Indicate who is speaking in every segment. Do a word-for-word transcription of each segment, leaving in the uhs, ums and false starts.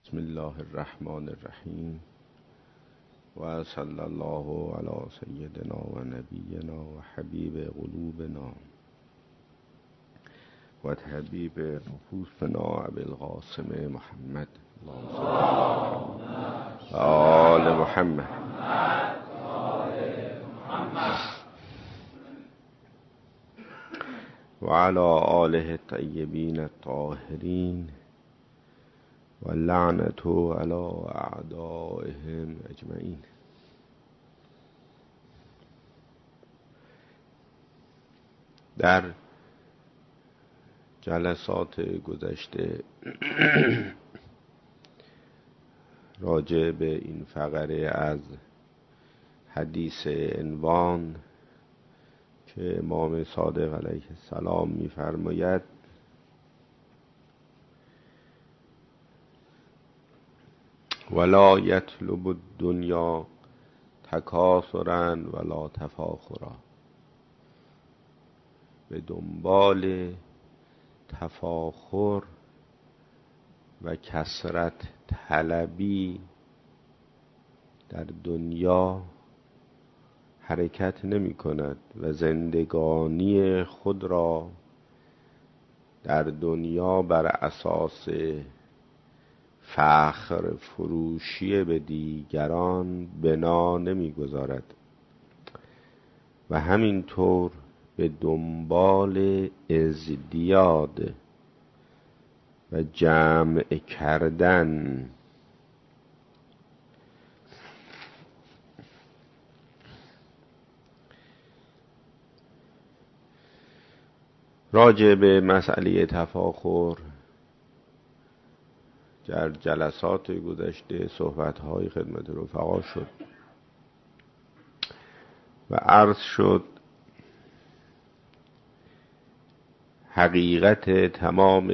Speaker 1: بسم الله الرحمن الرحیم و صلی الله علی سیدنا و نبینا و حبیب قلوبنا و طبیب نفوسنا ابی القاسم محمد و آل محمد و علی آله الطیبین الطاهرین و لعنت علی اعدائهم اجمعین. در جلسات گذشته راجع به این فقره از حدیث عنوان که امام صادق علیه السلام می‌فرماید ولا یطلب الدنیا تکاثرا ولا تفاخرا، به دنبال تفاخر و کثرت طلبی در دنیا حرکت نمی کند و زندگانی خود را در دنیا بر اساس فخر فروشی به دیگران بنا نمی گذارد و همینطور به دنبال ازدیاد و جمع کردن راجع به مسئله تفاخر در جلسات گذشته صحبت‌های خدمت رفقا شد و عرض شد حقیقت تمام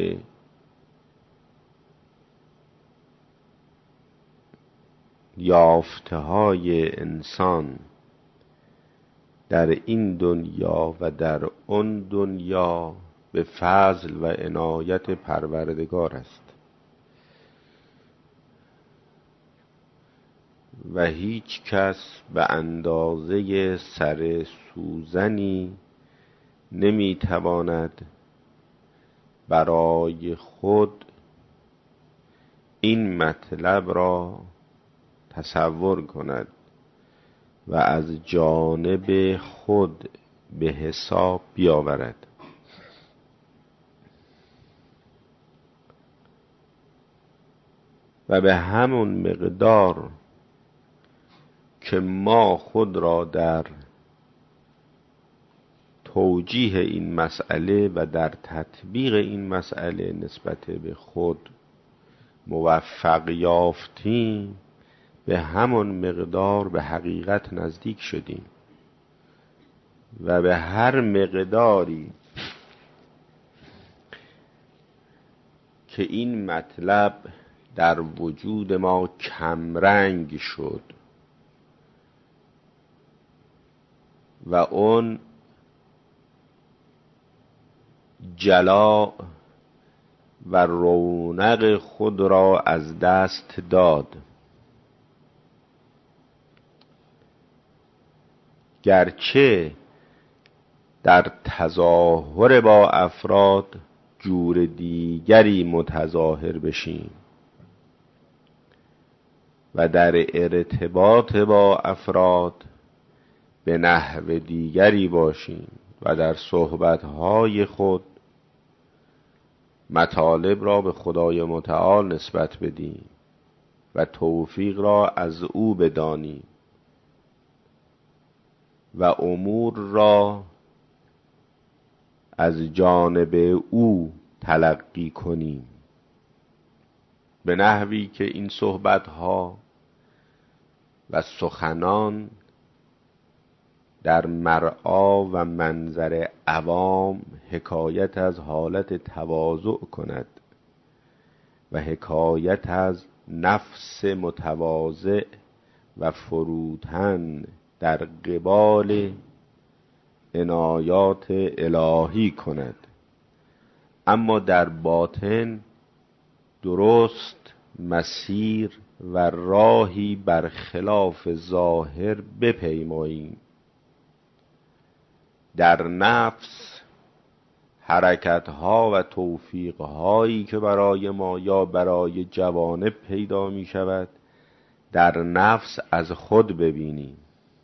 Speaker 1: یافته‌های انسان در این دنیا و در آن دنیا به فضل و عنایت پروردگار است و هیچ کس به اندازه سر سوزنی نمیتواند برای خود این مطلب را تصور کند و از جانب خود به حساب بیاورد. و به همون مقدار که ما خود را در توجیه این مسئله و در تطبیق این مسئله نسبت به خود موفق یافتیم، به همون مقدار به حقیقت نزدیک شدیم و به هر مقداری که این مطلب در وجود ما کمرنگ شد و اون جلا و رونق خود را از دست داد، گرچه در تظاهر با افراد جور دیگری متظاهر بشیم و در ارتباط با افراد به نحو دیگری باشیم و در صحبت‌های خود مطالب را به خدای متعال نسبت بدیم و توفیق را از او بدانیم و امور را از جانب او تلقی کنیم، به نحوی که این صحبت‌ها و سخنان در مرعا و منظر عوام حکایت از حالت تواضع کند و حکایت از نفس متواضع و فروتن در قبال عنایات الهی کند، اما در باطن درست مسیر و راهی برخلاف ظاهر بپیماییم. در نفس حرکتها و توفیقهایی که برای ما یا برای جوانب پیدا می شود در نفس از خود ببینیم.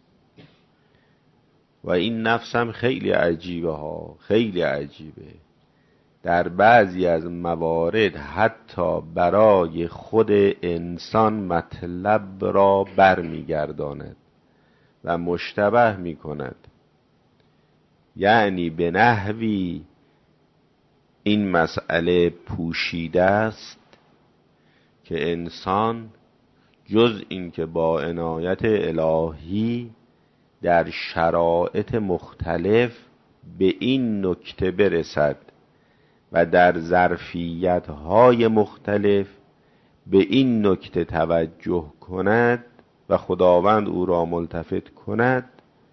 Speaker 1: و این نفس هم خیلی عجیبه ها، خیلی عجیبه. در بعضی از موارد حتی برای خود انسان مطلب را برمیگرداند و مشتبه می کند. یعنی به نحوی این مسئله پوشیده است که انسان جز این که با عنایت الهی در شرایط مختلف به این نکته برسد و در ظرفیت‌های مختلف به این نکته توجه کند و خداوند او را ملتفت کند،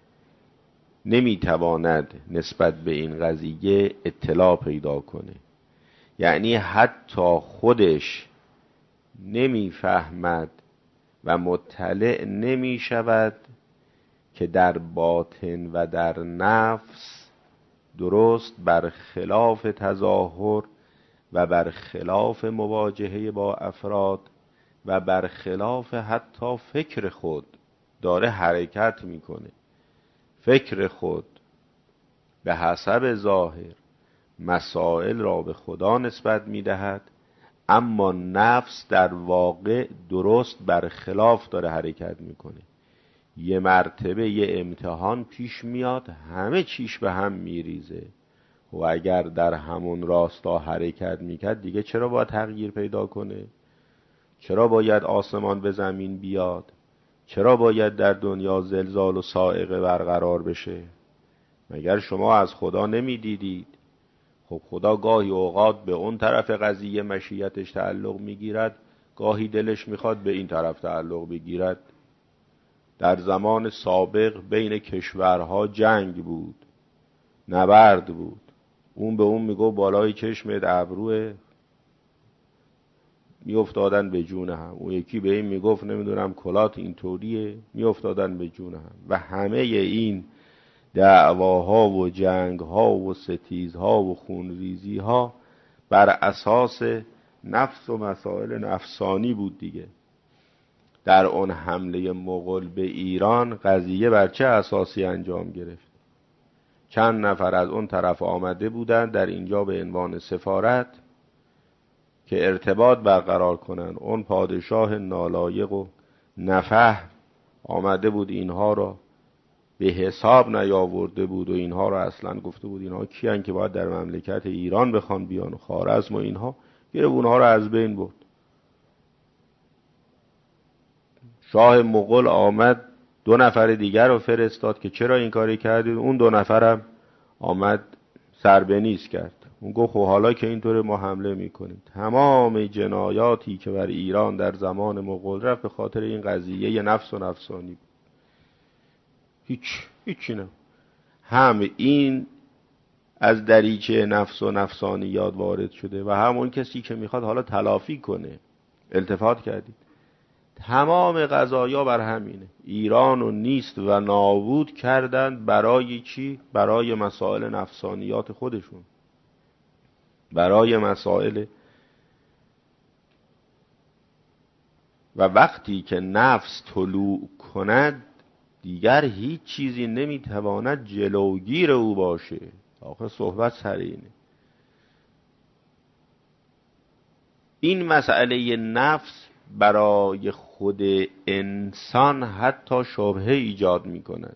Speaker 1: نمیتواند نسبت به این قضیه اطلاع پیدا کنه. یعنی حتی خودش نمیفهمد و مطلع نمی شود که در باطن و در نفس درست برخلاف تظاهر و برخلاف مواجهه با افراد و برخلاف حتی فکر خود داره حرکت میکنه. فکر خود به حسب ظاهر مسائل را به خدا نسبت میدهد، اما نفس در واقع درست برخلاف داره حرکت میکنه. یه مرتبه یه امتحان پیش میاد، همه چیش به هم میریزه و اگر در همون راستا حرکت میکرد دیگه چرا باید تغییر پیدا کنه؟ چرا باید آسمان به زمین بیاد؟ چرا باید در دنیا زلزال و صاعقه برقرار بشه؟ مگر شما از خدا نمیدیدید؟ خب خدا گاهی اوقات به اون طرف قضیه مشیتش تعلق میگیرد، گاهی دلش میخواد به این طرف تعلق بگیرد. در زمان سابق بین کشورها جنگ بود، نبرد بود، اون به اون میگو بالای چشمت ابروه، میافتادن به جون هم. اون یکی به این میگفت نمیدونم کلات اینطوریه، میافتادن به جون هم. و همه این دعواها و جنگها و ستیزها و خونریزیها بر اساس نفس و مسائل نفسانی بود دیگه. در اون حمله مغول به ایران قضیه بر چه اساسی انجام گرفت؟ چند نفر از اون طرف آمده بودند در اینجا به عنوان سفارت که ارتباط برقرار کنن. اون پادشاه نالایق و نفهم آمده بود اینها را به حساب نیاورده بود و اینها را اصلا گفته بود اینها کیان که باید در مملکت ایران بخوان بیان، خوارزم و اینها، گره اونها را از بین برد. شاه مغول آمد دو نفر دیگر رو فرستاد که چرا این کاری کردید؟ اون دو نفرم آمد سربنیز کرد. اون گفت خب حالا که اینطور ما حمله میکنیم. تمام جنایاتی که بر ایران در زمان مغول رفت به خاطر این قضیه یه نفس و نفسانی بود. هیچ هیچی نه. هم این از دریچه نفس و نفسانیات وارد شده و همون کسی که میخواد حالا تلافی کنه. التفات کردید تمام قضایا بر همینه. ایران رو نیست و نابود کردند برای چی؟ برای مسائل نفسانیات خودشون، برای مسائل. و وقتی که نفس طلوع کند دیگر هیچ چیزی نمیتواند جلوگیر او باشه. آخه صحبت سر اینه. این مسئله نفس برای خود انسان حتی شبهه ایجاد می کند.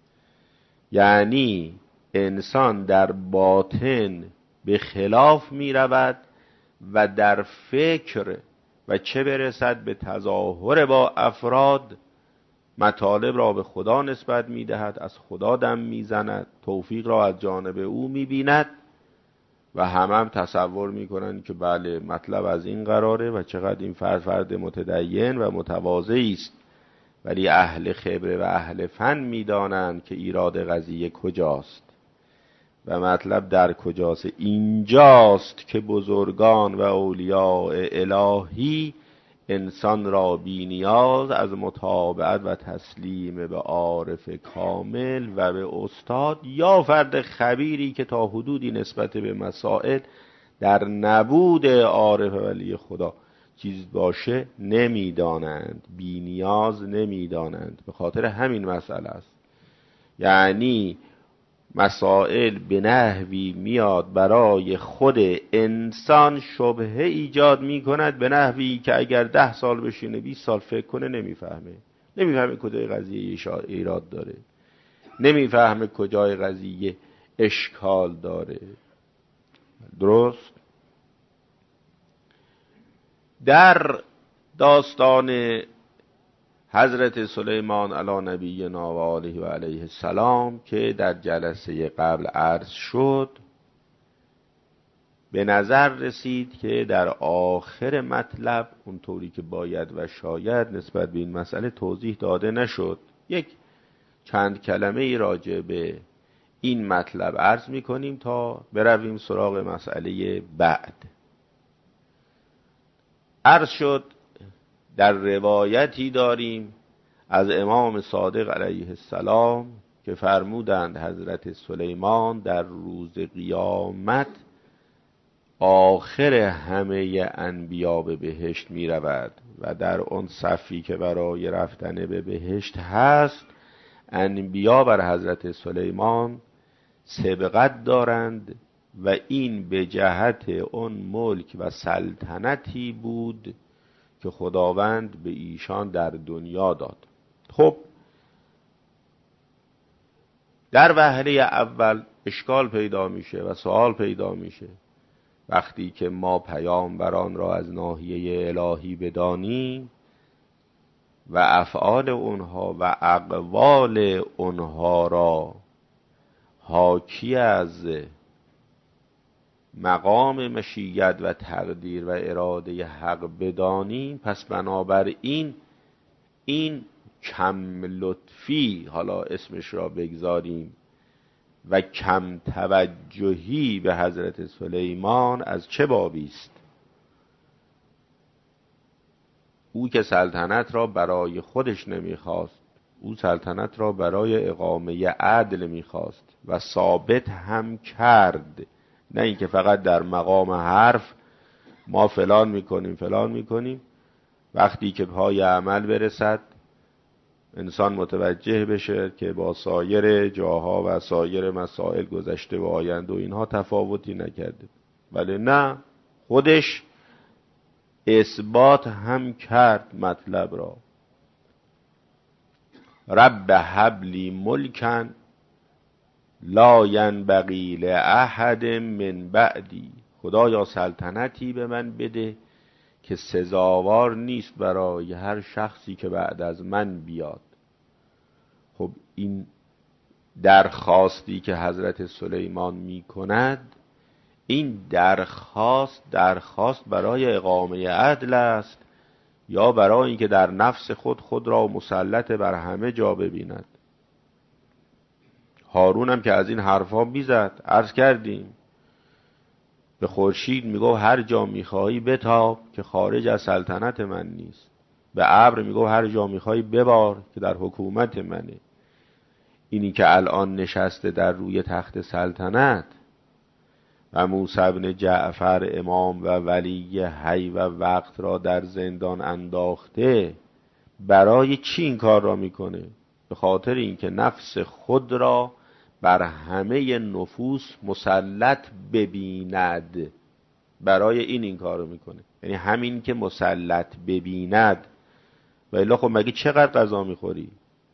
Speaker 1: یعنی انسان در باطن به خلاف می رود و در فکر و چه برسد به تظاهر با افراد مطالب را به خدا نسبت می دهد، از خدا دم می زند، توفیق را از جانب او می بیند و همه هم تصور می کنند که بله مطلب از این قراره و چقدر این فرد فرد متدین و متواضعی است. ولی اهل خبره و اهل فن می دانند که ایراد قضیه کجاست و مطلب در کجاست. اینجاست که بزرگان و اولیاء الهی انسان را بی نیاز از متابعت و تسلیم به عارف کامل و به استاد یا فرد خبیری که تا حدودی نسبت به مسائل در نبود عارف ولی خدا چیز باشه نمیدانند، بی نیاز نمیدانند. به خاطر همین مسئله است. یعنی مسائل به نحوی میاد برای خود انسان شبهه ایجاد میکند، به نحوی که اگر ده سال بشینه بیست سال فکر کنه نمیفهمه نمیفهمه کجای قضیه ایراد داره، نمیفهمه کجای قضیه اشکال داره. درست؟ در داستان حضرت سلیمان علی نبینا و آله و علیه السلام که در جلسه قبل عرض شد، به نظر رسید که در آخر مطلب اونطوری که باید و شاید نسبت به این مسئله توضیح داده نشد. یک چند کلمه ای راجع به این مطلب عرض می کنیم تا برویم سراغ مسئله بعد. عرض شد در روایتی داریم از امام صادق علیه السلام که فرمودند حضرت سلیمان در روز قیامت آخر همه انبیا به بهشت می رود و در اون صفی که برای رفتن به بهشت هست انبیا بر حضرت سلیمان سبقت دارند و این به جهت اون ملک و سلطنتی بود که خداوند به ایشان در دنیا داد. خب در وهله اول اشکال پیدا میشه و سوال پیدا میشه وقتی که ما پیامبران را از ناحیه الهی بدانیم و افعال اونها و اقوال اونها را حاکی از مقام مشیت و تقدیر و اراده حق بدانیم، پس بنابراین این کم لطفی حالا اسمش را بگذاریم و کم توجهی به حضرت سلیمان از چه بابی است؟ او که سلطنت را برای خودش نمیخواست، او سلطنت را برای اقامه عدل میخواست و ثابت هم کرد، نه اینکه فقط در مقام حرف ما فلان میکنیم فلان میکنیم، وقتی که پای عمل برسد انسان متوجه بشه که با سایر جاها و سایر مسائل گذشته و آینده و اینها تفاوتی نکرده. ولی نه، خودش اثبات هم کرد مطلب را. رب هب لی ملکا لا ینبغی لاحد من بعدی، خدایا سلطنتی به من بده که سزاوار نیست برای هر شخصی که بعد از من بیاد. خب این درخواستی که حضرت سلیمان می کند، این درخواست درخواست برای اقامه عدل است یا برای اینکه در نفس خود خود را مسلط بر همه جا ببیند؟ هارون هم که از این حرفا میزد، عرض کردیم به خورشید میگو هر جا میخوایی بتاب که خارج از سلطنت من نیست، به ابر میگو هر جا میخوایی ببار که در حکومت منه. اینی که الان نشسته در روی تخت سلطنت و موسی بن جعفر امام و ولی حی و وقت را در زندان انداخته، برای چی این کار را میکنه؟ به خاطر اینکه نفس خود را بر همه نفوس مسلط ببیند. برای این این کار رو میکنه، یعنی همین که مسلط ببیند. و الا خب مگه چقدر غذا میخوری؟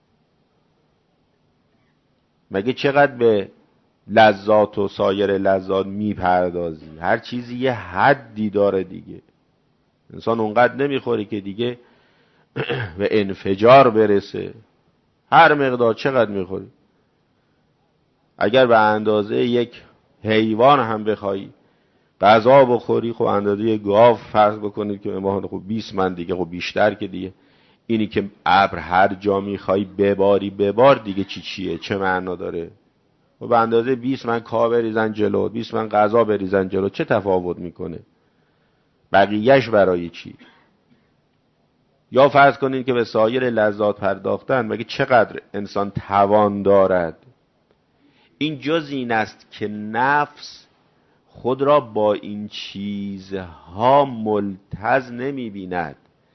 Speaker 1: مگه چقدر به لذات و سایر لذات میپردازی؟ هر چیزی یه حدی داره دیگه. انسان اونقدر نمیخوری که دیگه به انفجار برسه. هر مقدار چقدر میخوری؟ اگر به اندازه یک حیوان هم بخوای غذا بخوری، خب اندازه یک گاو فرض بکنید که ما خب بیست من دیگه، خب بیشتر که دیگه. اینی که ابر هر جا میخوای بباری ببار دیگه چی چیه؟ چه معنا داره؟ و به اندازه بیست من کاه بریزن جلو، بیست من غذا بریزن جلو، چه تفاوت میکنه؟ بقیهش برای چی؟ یا فرض کنید که به سایر لذات پرداختن، مگه چقدر انسان توان دارد؟ این جز این است که نفس خود را با این چیزها ملتز نمی بیند.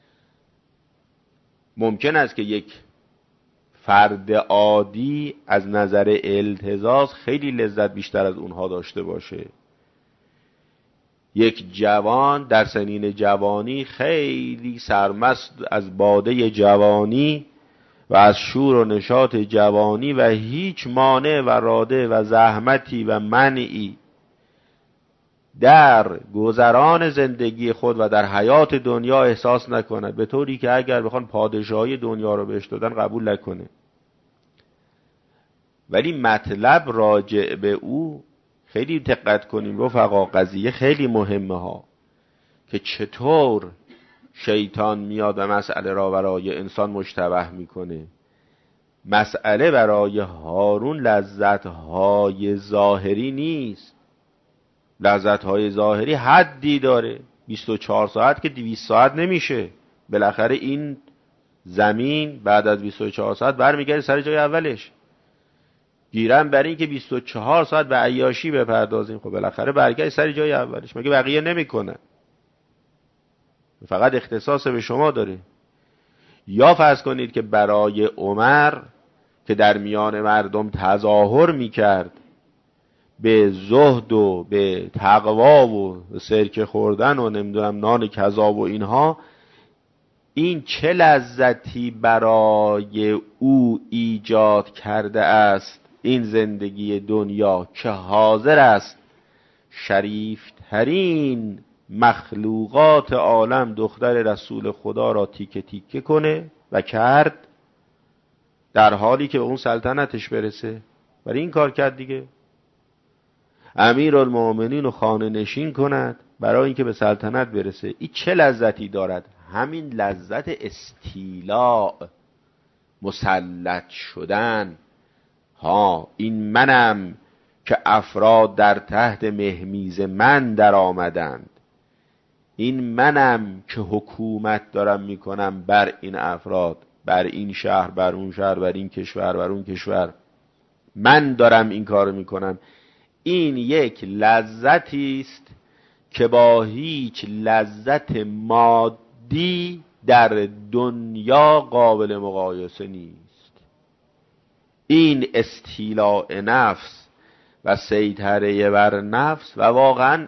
Speaker 1: ممکن است که یک فرد عادی از نظر التزاز خیلی لذت بیشتر از اونها داشته باشه. یک جوان در سنین جوانی خیلی سرمست از باده جوانی و از شور و نشاط جوانی و هیچ مانع و راده و زحمتی و منعی در گذران زندگی خود و در حیات دنیا احساس نکند، به طوری که اگر بخوان پادشاهی دنیا رو بهش دادن قبول نکنه. ولی مطلب راجع به او خیلی دقت کنیم رفقا، قضیه خیلی مهمه ها، که چطور شیطان میاد و مسئله را برای انسان مشتبه میکنه. مسئله برای هارون لذت‌های ظاهری نیست. لذت‌های ظاهری حدی داره، بیست و چهار ساعت که دویست ساعت نمیشه. بالاخره این زمین بعد از بیست و چهار ساعت برمیگرده سر جای اولش. گیرم بر این که بیست و چهار ساعت به عیاشی بپردازیم، خب بالاخره برگرد سر جای اولش. مگه بقیه نمیکنن؟ فقط اختصاص به شما داره. یا فرض کنید که برای عمر که در میان مردم تظاهر میکرد به زهد و به تقوا و سرکه خوردن و نمیدونم نان کذاب و اینها، این چه لذتی برای او ایجاد کرده است این زندگی دنیا، که حاضر است شریفترین مخلوقات عالم دختر رسول خدا را تیکه تیکه کنه و کرد، در حالی که به اون سلطنتش برسه. برای این کار کرد دیگه. امیرالمومنین رو خانه نشین کند برای اینکه به سلطنت برسه. این چه لذتی دارد؟ همین لذت استیلاء، مسلط شدن. ها، این منم که افراد در تحت مهمیز من در آمدند. این منم که حکومت دارم میکنم بر این افراد، بر این شهر، بر اون شهر، بر این کشور، بر اون کشور. من دارم این کارو میکنم. این یک لذتی است که با هیچ لذت مادی در دنیا قابل مقایسه نیست. این استیلاء نفس و سیطره بر نفس، و واقعا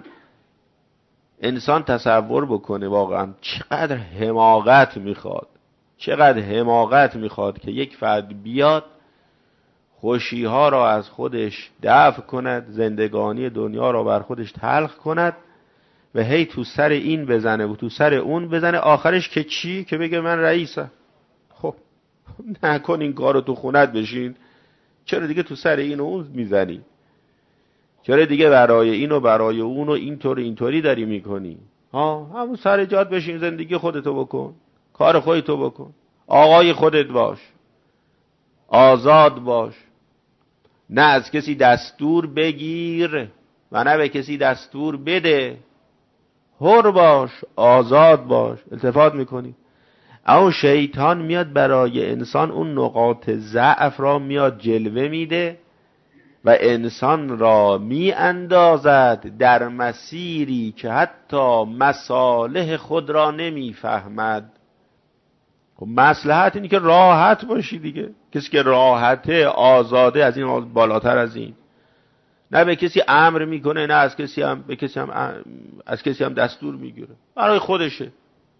Speaker 1: انسان تصور بکنه واقعا چقدر حماقت میخواد، چقدر حماقت میخواد که یک فرد بیاد خوشی ها را از خودش دفع کند، زندگانی دنیا را بر خودش تلخ کند و هی تو سر این بزنه و تو سر اون بزنه. آخرش که چی؟ که بگه من رئیسم. خب نکن این کارو، تو خونت بشین. چرا دیگه تو سر این و اون میزنی؟ چرا دیگه برای این و برای اون و اینطور اینطوری داری میکنی؟ ها، همون سر جات بشین، زندگی خودتو بکن، کار خودتو بکن، آقای خودت باش، آزاد باش، نه از کسی دستور بگیر و نه به کسی دستور بده. حر باش، آزاد باش. التفات میکنی؟ اما شیطان میاد برای انسان اون نقاط ضعف را میاد جلوه میده و انسان را می اندازد در مسیری که حتی مصالح خود را نمی فهمد. خب مصلحت اینه که راحت باشی دیگه. کسی که راحته، آزاده، از این بالاتر از این. نه به کسی امر میکنه، نه از کسی هم به کسی هم از کسی هم دستور میگیره. برای خودشه،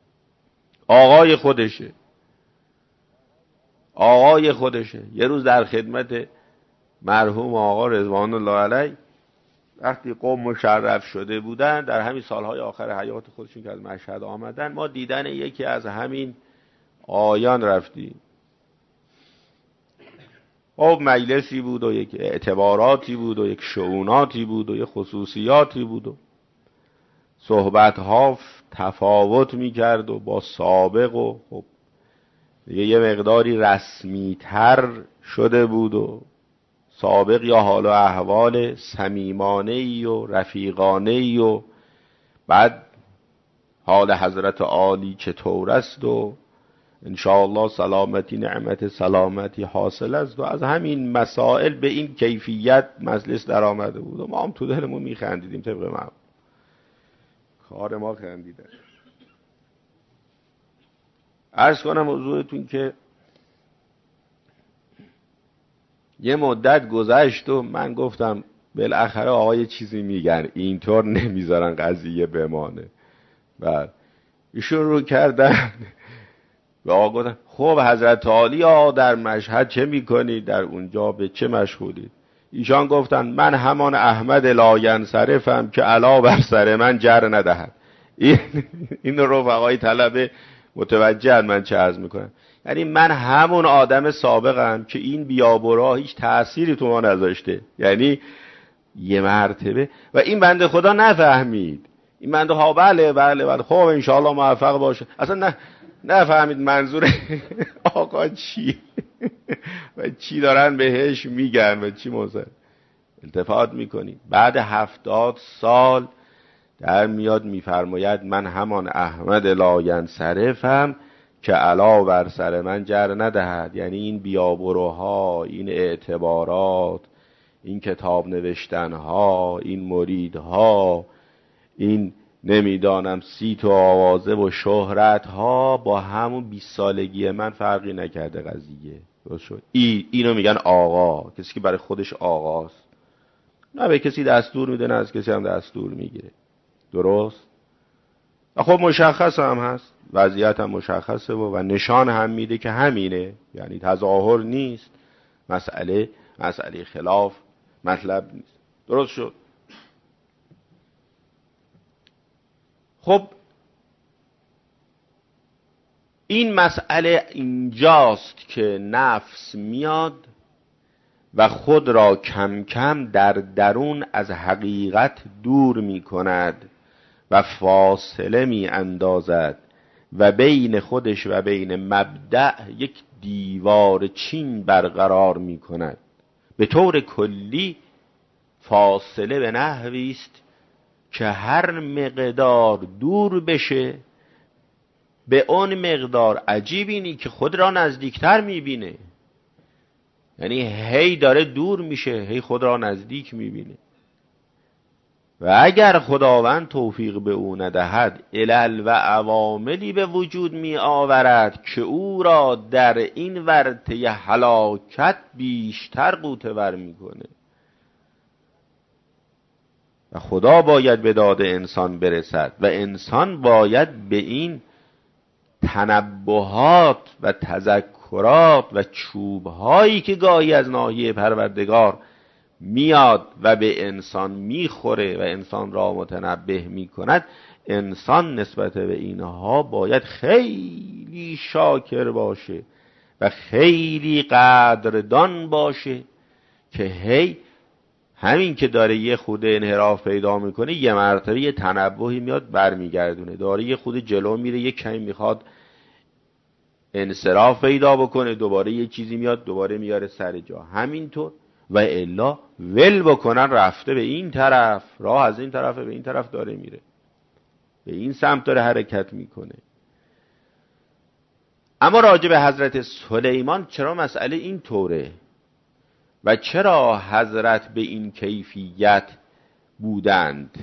Speaker 1: آقای خودشه، آقای خودشه. یه روز در خدمت مرحوم آقا رضوان الله علیه وقتی قوم مشرف شده بودن، در همین سالهای آخر حیات خودشون که از مشهد آمدن، ما دیدن یکی از همین آیان رفتیم. خب مجلسی بود و یک اعتباراتی بود و یک شؤوناتی بود و یک خصوصیاتی بود و صحبت‌ها تفاوت می‌کرد و با سابق و خب دیگه یه مقداری رسمی‌تر شده بود و سابق یا حال و احوال صمیمانه‌ای و رفیقانه‌ای و بعد حال حضرت عالی چطور است و انشاءالله سلامتی نعمت سلامتی حاصل است و از همین مسائل به این کیفیت مجلس در آمده بود و ما هم تو دلمون میخندیدیم طبق ما کار ما خندیدن. عرض کنم حضورتون که یه مدت گذشت و من گفتم بالاخره آقا یه چیزی میگن، اینطور نمیذارن قضیه بمانه. بعد ایشون رو کردن به آقا گفتن خب حضرت عالی ها در مشهد چه میکنید؟ در اونجا به چه مشغولید؟ ایشان گفتن من همان احمد لاینصرفم که علا بر سر من جر ندهد. این این رفقای طلبه متوجه من چه عرض میکنم، یعنی من همون آدم سابقم که این بیابرا هیچ تأثیری تو ما نذاشته، یعنی یه مرتبه و این بنده خدا نفهمید. این بنده ها بله بله بله خب انشاءالله موفق باشه، اصلا نه نفهمید منظور آقا چی و چی دارن بهش میگن و چی موضوع التفات میکنی. بعد هفتاد سال در میاد میفرماید من همان احمد لاینصرفم که علا بر سر من جر ندهد. یعنی این بیابروها، این اعتبارات، این کتاب نوشتنها، این مریدها، این نمیدانم سیت و آوازه و شهرتها با همون بیست سالگی من فرقی نکرده قضیه. درست شد؟ ای اینو میگن آقا، کسی که برای خودش آقاست، نه به کسی دستور میده نه از کسی هم دستور میگیره. درست؟ و خب مشخص هم هست، وضعیت هم مشخصه و, و نشان هم میده که همینه، یعنی تظاهر نیست، مسئله مسئله خلاف مطلب نیست. درست شد؟ خب این مسئله اینجاست که نفس میاد و خود را کم کم در درون از حقیقت دور می کند و فاصله می اندازد و بین خودش و بین مبدأ یک دیوار چین برقرار می کند. به طور کلی فاصله به نحوی است که هر مقدار دور بشه به اون مقدار عجیب اینی که خود را نزدیکتر میبینه، یعنی هی داره دور میشه هی خود را نزدیک میبینه. و اگر خداوند توفیق به او ندهد علل و عواملی به وجود می آورد که او را در این ورطه هلاکت بیشتر غوطه ور میکنه و خدا باید به داد انسان برسد و انسان باید به این تنبهات و تذکرات و چوبهایی که گاهی از ناحیه پروردگار میاد و به انسان میخوره و انسان را متنبه میکند، انسان نسبت به اینها باید خیلی شاکر باشه و خیلی قدردان باشه که هی همین که داره یه خود انحراف پیدا میکنه یه مرتبه یه تنبهی میاد برمیگردونه، داره یه خود جلو میره یه کمی میخواد انصراف پیدا بکنه، دوباره یه چیزی میاد دوباره میاره سر جا، همینطور و الا ول بکنن رفته به این طرف، راه از این طرف به این طرف داره میره، به این سمت داره حرکت میکنه. اما راجع به حضرت سلیمان چرا مسئله این طوره و چرا حضرت به این کیفیت بودند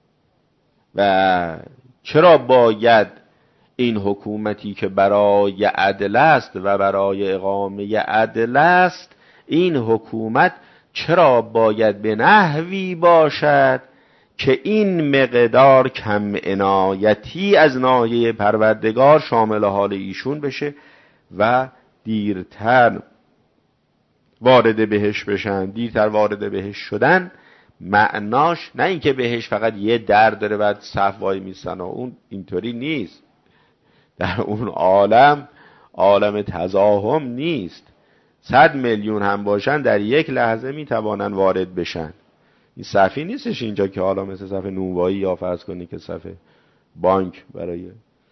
Speaker 1: و چرا باید این حکومتی که برای عدل است و برای اقامه عدل است، این حکومت چرا باید به نحوی باشد که این مقدار کم عنایتی از ناحیه پروردگار شامل حال ایشون بشه و دیرتر وارد بهش بشن. دیرتر وارد بهش شدن معناش نه اینکه بهش فقط یه در داره بعد صف وای میسن، اون اینطوری نیست. در اون عالم عالم تزاحم نیست، صد میلیون هم باشن در یک لحظه میتوانن وارد بشن. این صفی نیستش اینجا که حالا مثل صف نونوایی یا فرض کنی که صف بانک برای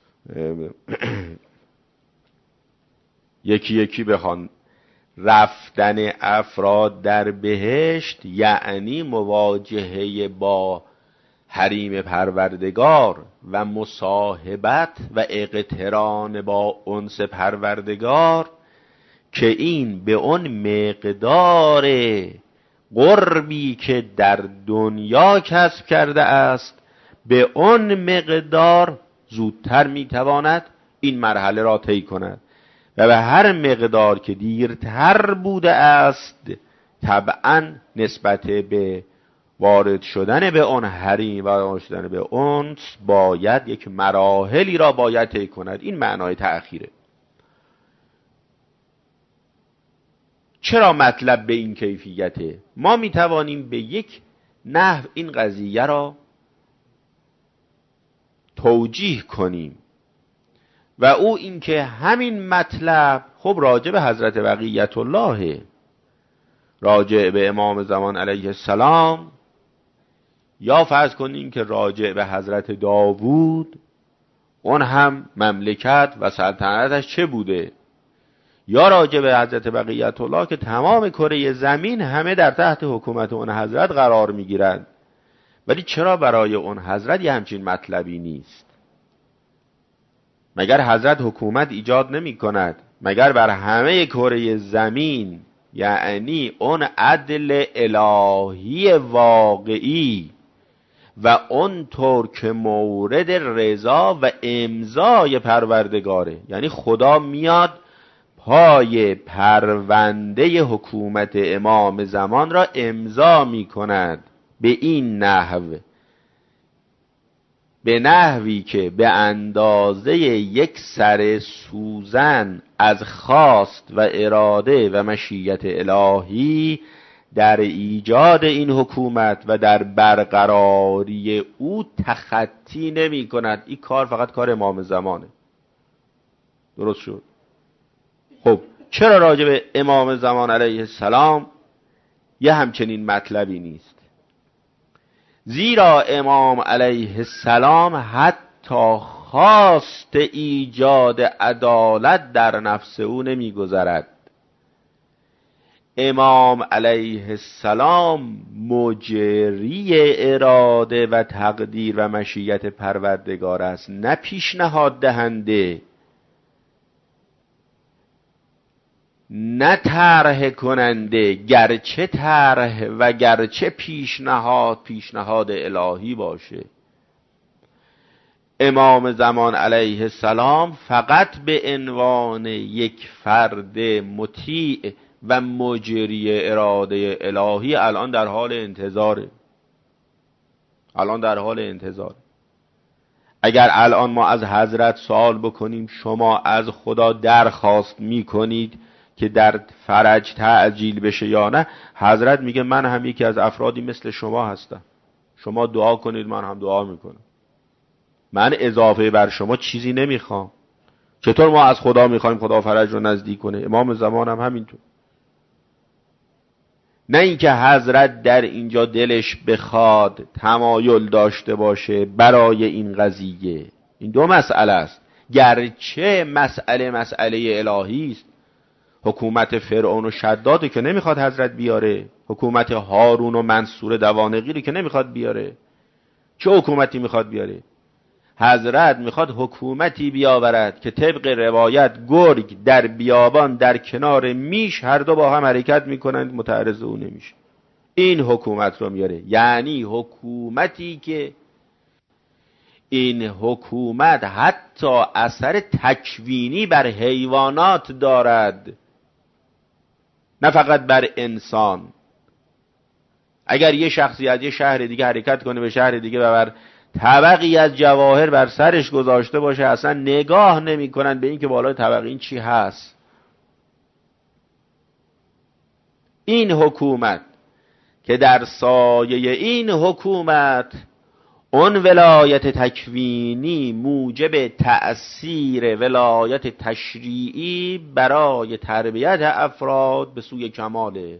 Speaker 1: یکی یکی بخوان رفتن افراد در بهشت، یعنی مواجهه با حریم پروردگار و مصاحبت و اقتران با انس پروردگار که این به اون مقدار قربی که در دنیا کسب کرده است به اون مقدار زودتر میتواند این مرحله را طی کند و به هر مقدار که دیرتر بوده است طبعا نسبت به وارد شدن به اون حریم و وارد شدن به انس باید یک مراحلی را باید طی کند. این معنای تأخیره. چرا مطلب به این کیفیته؟ ما میتوانیم به یک نحو این قضیه را توجیه کنیم و او اینکه همین مطلب خب راجع به حضرت بقیت الله، راجع به امام زمان علیه السلام، یا فرض کنیم که راجع به حضرت داوود، اون هم مملکت و سلطنتش چه بوده، یا راجع به حضرت بقیت الله که تمام کره زمین همه در تحت حکومت اون حضرت قرار میگیرند. ولی چرا برای اون حضرت یه همچین مطلبی نیست؟ مگر حضرت حکومت ایجاد نمی کند؟ مگر بر همه کره زمین، یعنی اون عدل الهی واقعی و اون طور که مورد رضا و امضای پروردگاره، یعنی خدا میاد پای پرونده حکومت امام زمان را امضا می کند به این نحو، به نحوی که به اندازه یک سر سوزن از خواست و اراده و مشیت الهی در ایجاد این حکومت و در برقراری او تخطی نمی کند. این کار فقط کار امام زمانه. درست شد؟ خب چرا راجع به امام زمان علیه السلام یه همچنین مطلبی نیست؟ زیرا امام علیه السلام حتی خواست ایجاد عدالت در نفس او نمی‌گذرد. امام علیه السلام مجری اراده و تقدیر و مشیت پروردگار است، نه پیشنهاد دهنده، نه طرح کننده، گرچه طرح و گرچه پیشنهاد پیشنهاد الهی باشه. امام زمان علیه السلام فقط به عنوان یک فرد مطیع و مجری اراده الهی الان در حال انتظاره. الان در حال انتظار. اگر الان ما از حضرت سوال بکنیم شما از خدا درخواست میکنید که در فرج تعجیل بشه یا نه، حضرت میگه من هم یکی از افرادی مثل شما هستم، شما دعا کنید من هم دعا میکنم، من اضافه بر شما چیزی نمیخوام. چطور ما از خدا میخوایم خدا فرج رو نزدیک کنه؟ امام زمان هم همینطور. نه اینکه حضرت در اینجا دلش بخواد تمایل داشته باشه برای این قضیه. این دو مسئله است. گرچه مسئله مسئله الهی است، حکومت فرعون و شداد که نمیخواد حضرت بیاره، حکومت هارون و منصور دوانقی رو که نمیخواد بیاره. چه حکومتی میخواد بیاره؟ حضرت میخواد حکومتی بیاورد که طبق روایت گرگ در بیابان در کنار میش هر دو با هم حرکت میکنند، متعرض او نمیشه. این حکومت رو میاره. یعنی حکومتی که این حکومت حتی اثر تکوینی بر حیوانات دارد، نه فقط بر انسان. اگر یه شخصی از یه شهر دیگه حرکت کنه به شهر دیگه و بر طبقی از جواهر بر سرش گذاشته باشه، اصلا نگاه نمی کنن به این که بالای طبق این چی هست. این حکومت که در سایه این حکومت اون ولایت تکوینی موجب تأثیر ولایت تشریعی برای تربیت افراد به سوی کماله،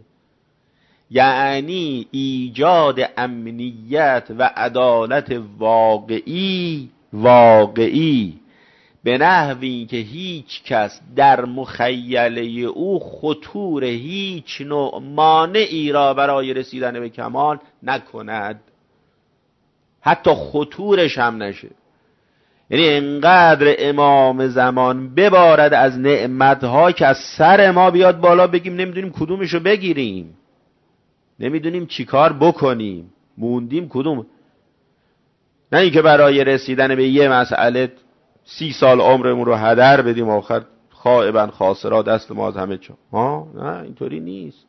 Speaker 1: یعنی ایجاد امنیت و عدالت واقعی واقعی به نحوی که هیچ کس در مخیله او خطور هیچ نوع مانعی را برای رسیدن به کمال نکند. حتی خطورش هم نشه. یعنی انقدر امام زمان ببارد از نعمتها که از سر ما بیاد بالا، بگیم نمیدونیم کدومشو بگیریم، نمیدونیم چی کار بکنیم، موندیم کدوم. نه اینکه برای رسیدن به یه مسئله سی سال عمرمون رو هدر بدیم، آخر خائبا خاسرا دست ما از همه چا. ها نه اینطوری نیست.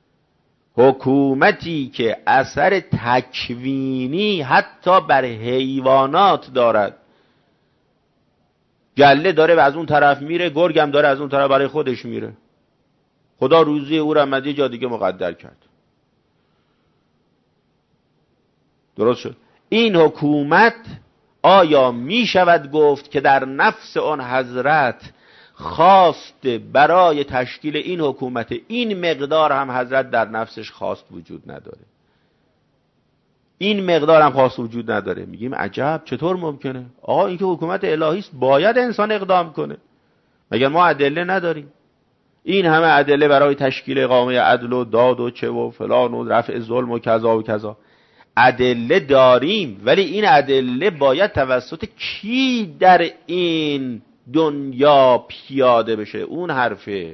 Speaker 1: حکومتی که اثر تکوینی حتی بر حیوانات دارد، گله داره و از اون طرف میره، گرگم داره از اون طرف برای خودش میره، خدا روزی او را یه جا دیگه مقدر کرد. درست شد. این حکومت آیا می شود گفت که در نفس آن حضرت خواست برای تشکیل این حکومت این مقدار هم حضرت در نفسش خواست وجود نداره؟ این مقدار هم خواست وجود نداره. میگیم عجب، چطور ممکنه؟ آقا این که حکومت الهی است، باید انسان اقدام کنه. مگر ما ادله نداریم؟ این همه ادله برای تشکیل اقامه عدل و داد و چه و فلان و رفع ظلم و کذا و کذا، ادله داریم، ولی این ادله باید توسط کی در این دنیا پیاده بشه؟ اون حرفه.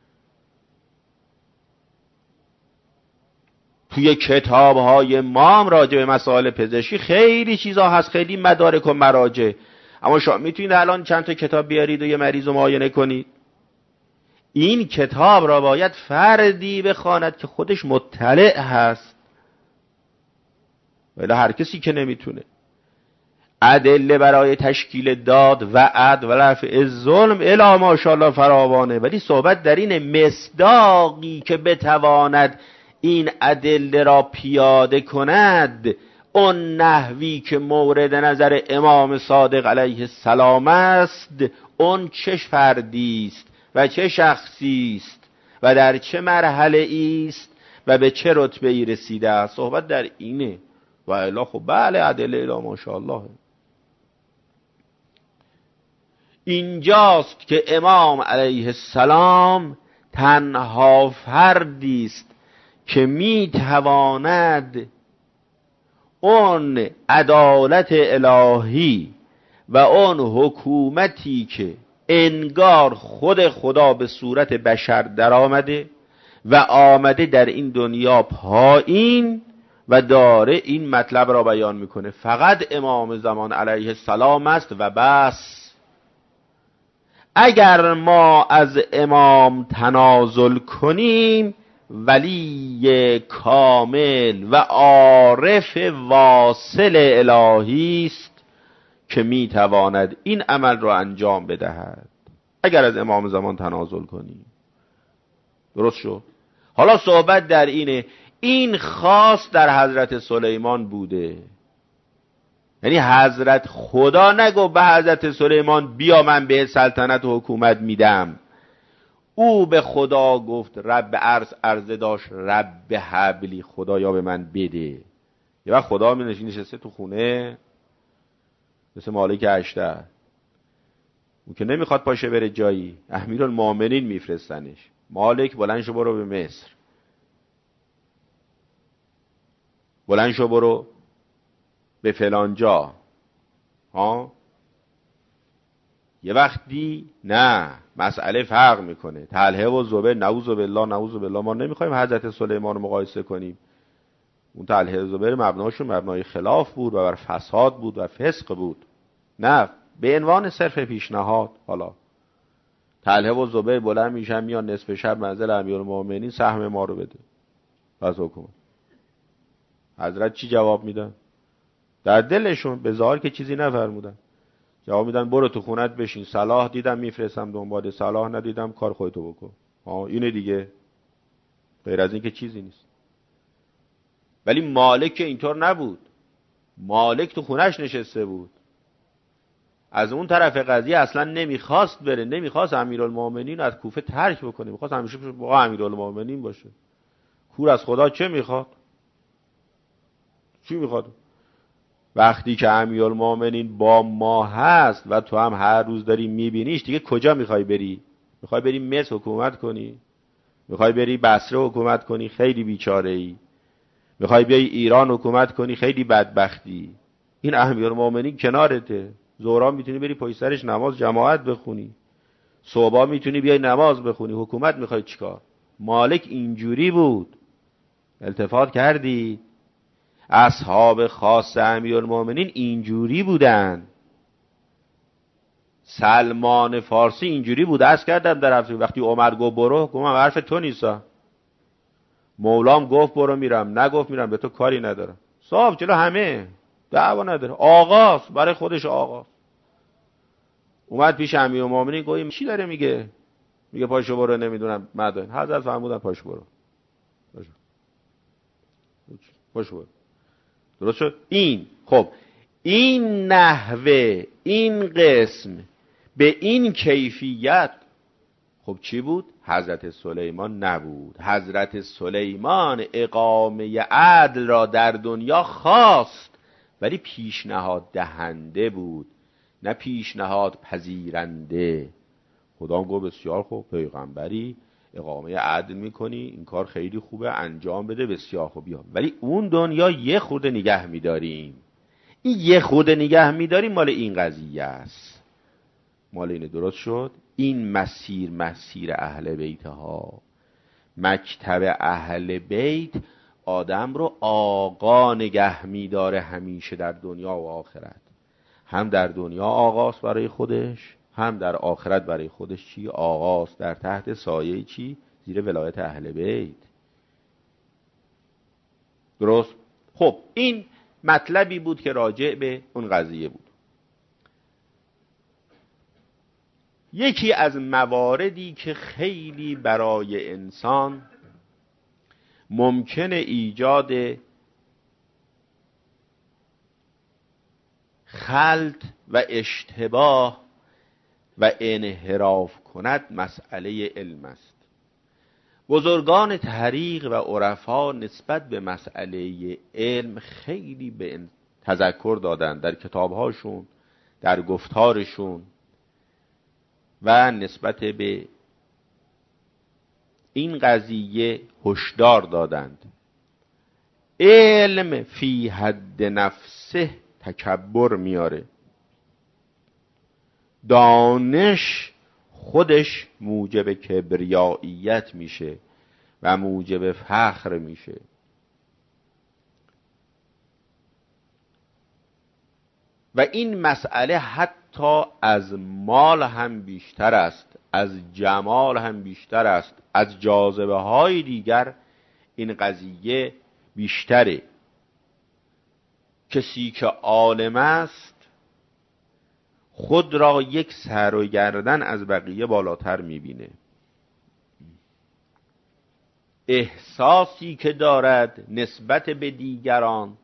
Speaker 1: توی کتاب‌های ما هم راجع به مسائل پزشکی خیلی چیزا هست، خیلی مدارک و مراجع، اما شما میتونید الان چند تا کتاب بیارید و یه مریض رو معاینه کنید. این کتاب را باید فردی بخواند که خودش مطلع هست، ولی هر کسی که نمیتونه. ادله برای تشکیل داد و عدل و رفع ظلم الا ماشاءالله فراوانه، ولی صحبت در این مصداقی که بتواند این ادله را پیاده کند، اون نحوی که مورد نظر امام صادق علیه السلام است، اون چه فردی است و چه شخصی است و در چه مرحله است و به چه رتبه ای رسیده است. صحبت در اینه. و الا خب بله ادله الا ماشاءالله. اینجاست که امام علیه السلام تنها فردی است که میتواند اون عدالت الهی و اون حکومتی که انگار خود خدا به صورت بشر در آمده و آمده در این دنیا پایین و داره این مطلب را بیان میکنه، فقط امام زمان علیه السلام است و بس. اگر ما از امام تنازل کنیم، ولی کامل و عارف واصل الهی است که میتواند این عمل را انجام بدهد. اگر از امام زمان تنازل کنیم، درست شد. حالا صحبت در اینه، این خاص در حضرت سلیمان بوده. یعنی حضرت خدا نگو به حضرت سلیمان بیا من به سلطنت و حکومت میدم. او به خدا گفت رب عرض عرضه داشت رب حبلی، خدایا به من بده. یه وقت خدا می نشسته تو خونه مثل مالک اشتر، اون که نمیخواد پاشه بره جایی، امیرالمومنین میفرستنش، مالک بلند شو برو به مصر، بلند شو برو به فلان جا. ها یه وقتی نه، مسئله فرق میکنه. طلحه و زبیر نعوذ بالله نعوذ بالله، ما نمیخوایم حضرت سلیمان رو مقایسه کنیم. اون طلحه و زبیر مبناشون مبنای خلاف بود و بر فساد بود و فسق بود، نه به عنوان صرف پیشنهاد. حالا طلحه و زبیر بلند میشن میان نصف شب منزل امیرالمومنین سهم ما رو بده. پس حکم حضرت چی جواب میدن؟ در دلشون به ظاهر که چیزی نفرمودن، جواب میدن برو تو خونت بشین، صلاح دیدم میفرستم دنبال، صلاح ندیدم کار خودتو بکن. ها اینه دیگه، غیر از این که چیزی نیست. ولی مالک اینطور نبود. مالک تو خونش نشسته بود، از اون طرف قضیه اصلا نمیخواست بره، نمیخواست امیرالمومنین از کوفه ترک بکنه، میخواست همیشه با امیرالمومنین باشه. کور از خدا چه میخواد؟ چی میخواد؟ وقتی که امیرالمومنین با ما هست و تو هم هر روز داری میبینیش، دیگه کجا میخوای بری؟ میخوای بری مصر حکومت کنی؟ میخوای بری بصره حکومت کنی؟ خیلی بیچاره ای. میخوای بیای ایران حکومت کنی؟ خیلی بدبختی. این امیرالمومنین کنارته، ظهرا میتونی بری پشت سرش نماز جماعت بخونی، صبح میتونی بیای نماز بخونی، حکومت میخوای چیکار؟ مالک اینجوری بود. التفات کردی؟ اصحاب خاص امیرالمومنین اینجوری بودن. سلمان فارسی اینجوری بود. عرض کردم در هفته وقتی عمر گفت برو، گفتم حرف تو نیستا. مولام گفت برو میرم، نگفت میرم، به تو کاری ندارم. صاحب جلو همه دعوا نداره. آغاز برای خودش آغاز. اومد پیش امیرالمومنین گفت چی داره میگه؟ میگه پاشو برو، نمیدونم مدن. حضرت فرمودن پاشو برو. پاشو. پاشو برو. درست شد؟ این خب این نحوه، این قسم به این کیفیت، خب چی بود؟ حضرت سلیمان نبود. حضرت سلیمان اقامه عدل را در دنیا خواست، ولی پیشنهاد دهنده بود، نه پیشنهاد پذیرنده. خدا گفت بسیار خوب، پیغمبری اقامه عدل میکنی، این کار خیلی خوبه، انجام بده، بسیار خوب، بیا. ولی اون دنیا یه خورده نگه میداریم. این یه خورده نگه میداریم مال این قضیه است، مال اینه. درست شد؟ این مسیر مسیر اهل بیت ها، مکتب اهل بیت آدم رو آقا نگه میداره همیشه در دنیا و آخرت. هم در دنیا آقاست برای خودش، هم در آخرت برای خودش چی؟ آقاست در تحت سایه چی؟ زیر ولایت اهل بیت. درست؟ خب این مطلبی بود که راجع به اون قضیه بود. یکی از مواردی که خیلی برای انسان ممکنه ایجاد خلط و اشتباه و انحراف کند، مسئله علم است. بزرگان طریق و عرفا نسبت به مسئله علم خیلی به تذکر دادن در کتابهاشون، در گفتارشون، و نسبت به این قضیه هشدار دادند. علم فی حد نفسه تکبر میاره، دانش خودش موجب کبریاییت میشه و موجب فخر میشه. و این مسئله حتی از مال هم بیشتر است، از جمال هم بیشتر است، از جاذبه های دیگر این قضیه بیشتره. کسی که عالم است خود را یک سر و گردن از بقیه بالاتر میبینه. احساسی که دارد نسبت به دیگران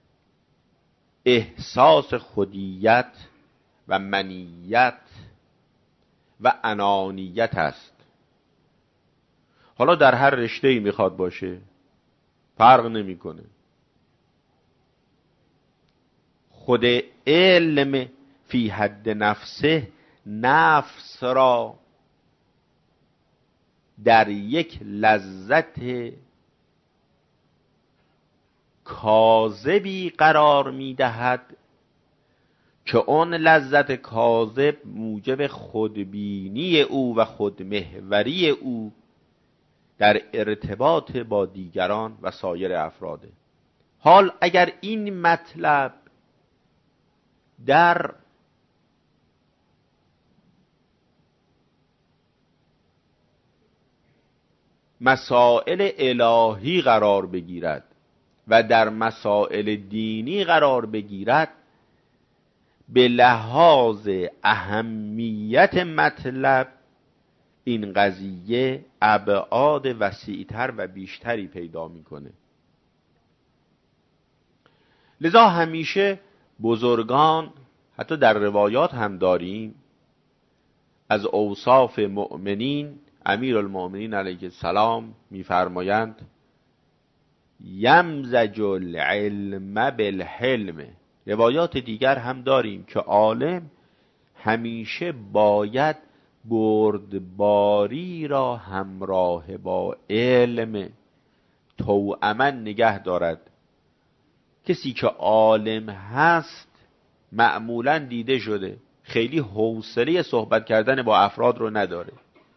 Speaker 1: احساس خودیت و منیت و انانیت است. حالا در هر رشته‌ای میخواد باشه، فرق نمیکنه. خود علم فی حد نفسه نفس را در یک لذت کاذبی قرار میدهد که اون لذت کاذب موجب خودبینی او و خودمحوری او در ارتباط با دیگران و سایر افراده. حال اگر این مطلب در مسائل الهی قرار بگیرد و در مسائل دینی قرار بگیرد، به لحاظ اهمیت مطلب این قضیه ابعاد وسیع‌تر و بیشتری پیدا میکنه. لذا همیشه بزرگان، حتی در روایات هم داریم، از اوصاف مؤمنین امیرالمومنین علیه السلام میفرمایند یمزج العلم بالحلم. روایات دیگر هم داریم که عالم همیشه باید بردباری را همراه با علم توأما نگه دارد. کسی که عالم هست معمولا دیده شده خیلی حوصله صحبت کردن با افراد رو نداره.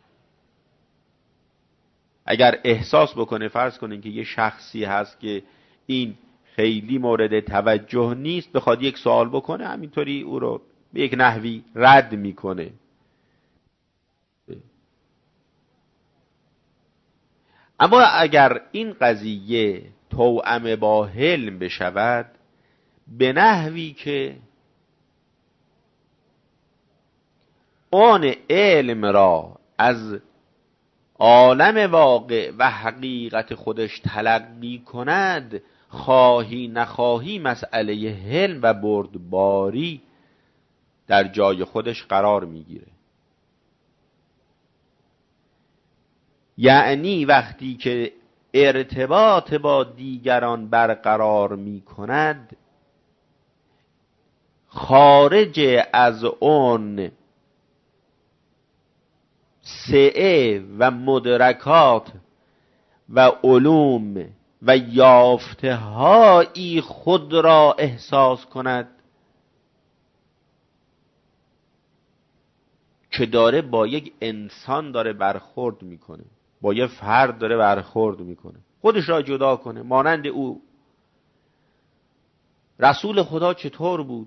Speaker 1: اگر احساس بکنه، فرض کنین که یه شخصی هست که این خیلی مورد توجه نیست، بخواد یک سوال بکنه، همینطوری او رو به یک نحوی رد میکنه. اما اگر این قضیه توأم با حلم بشود، به نحوی که اون علم را از عالم واقع و حقیقت خودش تلقی کند، خواهی نخواهی مسئله حلم و بردباری در جای خودش قرار میگیره. یعنی وقتی که ارتباط با دیگران برقرار می کند، خارج از اون سعه و مدرکات و علوم و یافته هایی خود را احساس کند که داره با یک انسان داره برخورد میکنه، با یه فرد داره برخورد میکنه، خودش را جدا کنه. مانند او رسول خدا چطور بود؟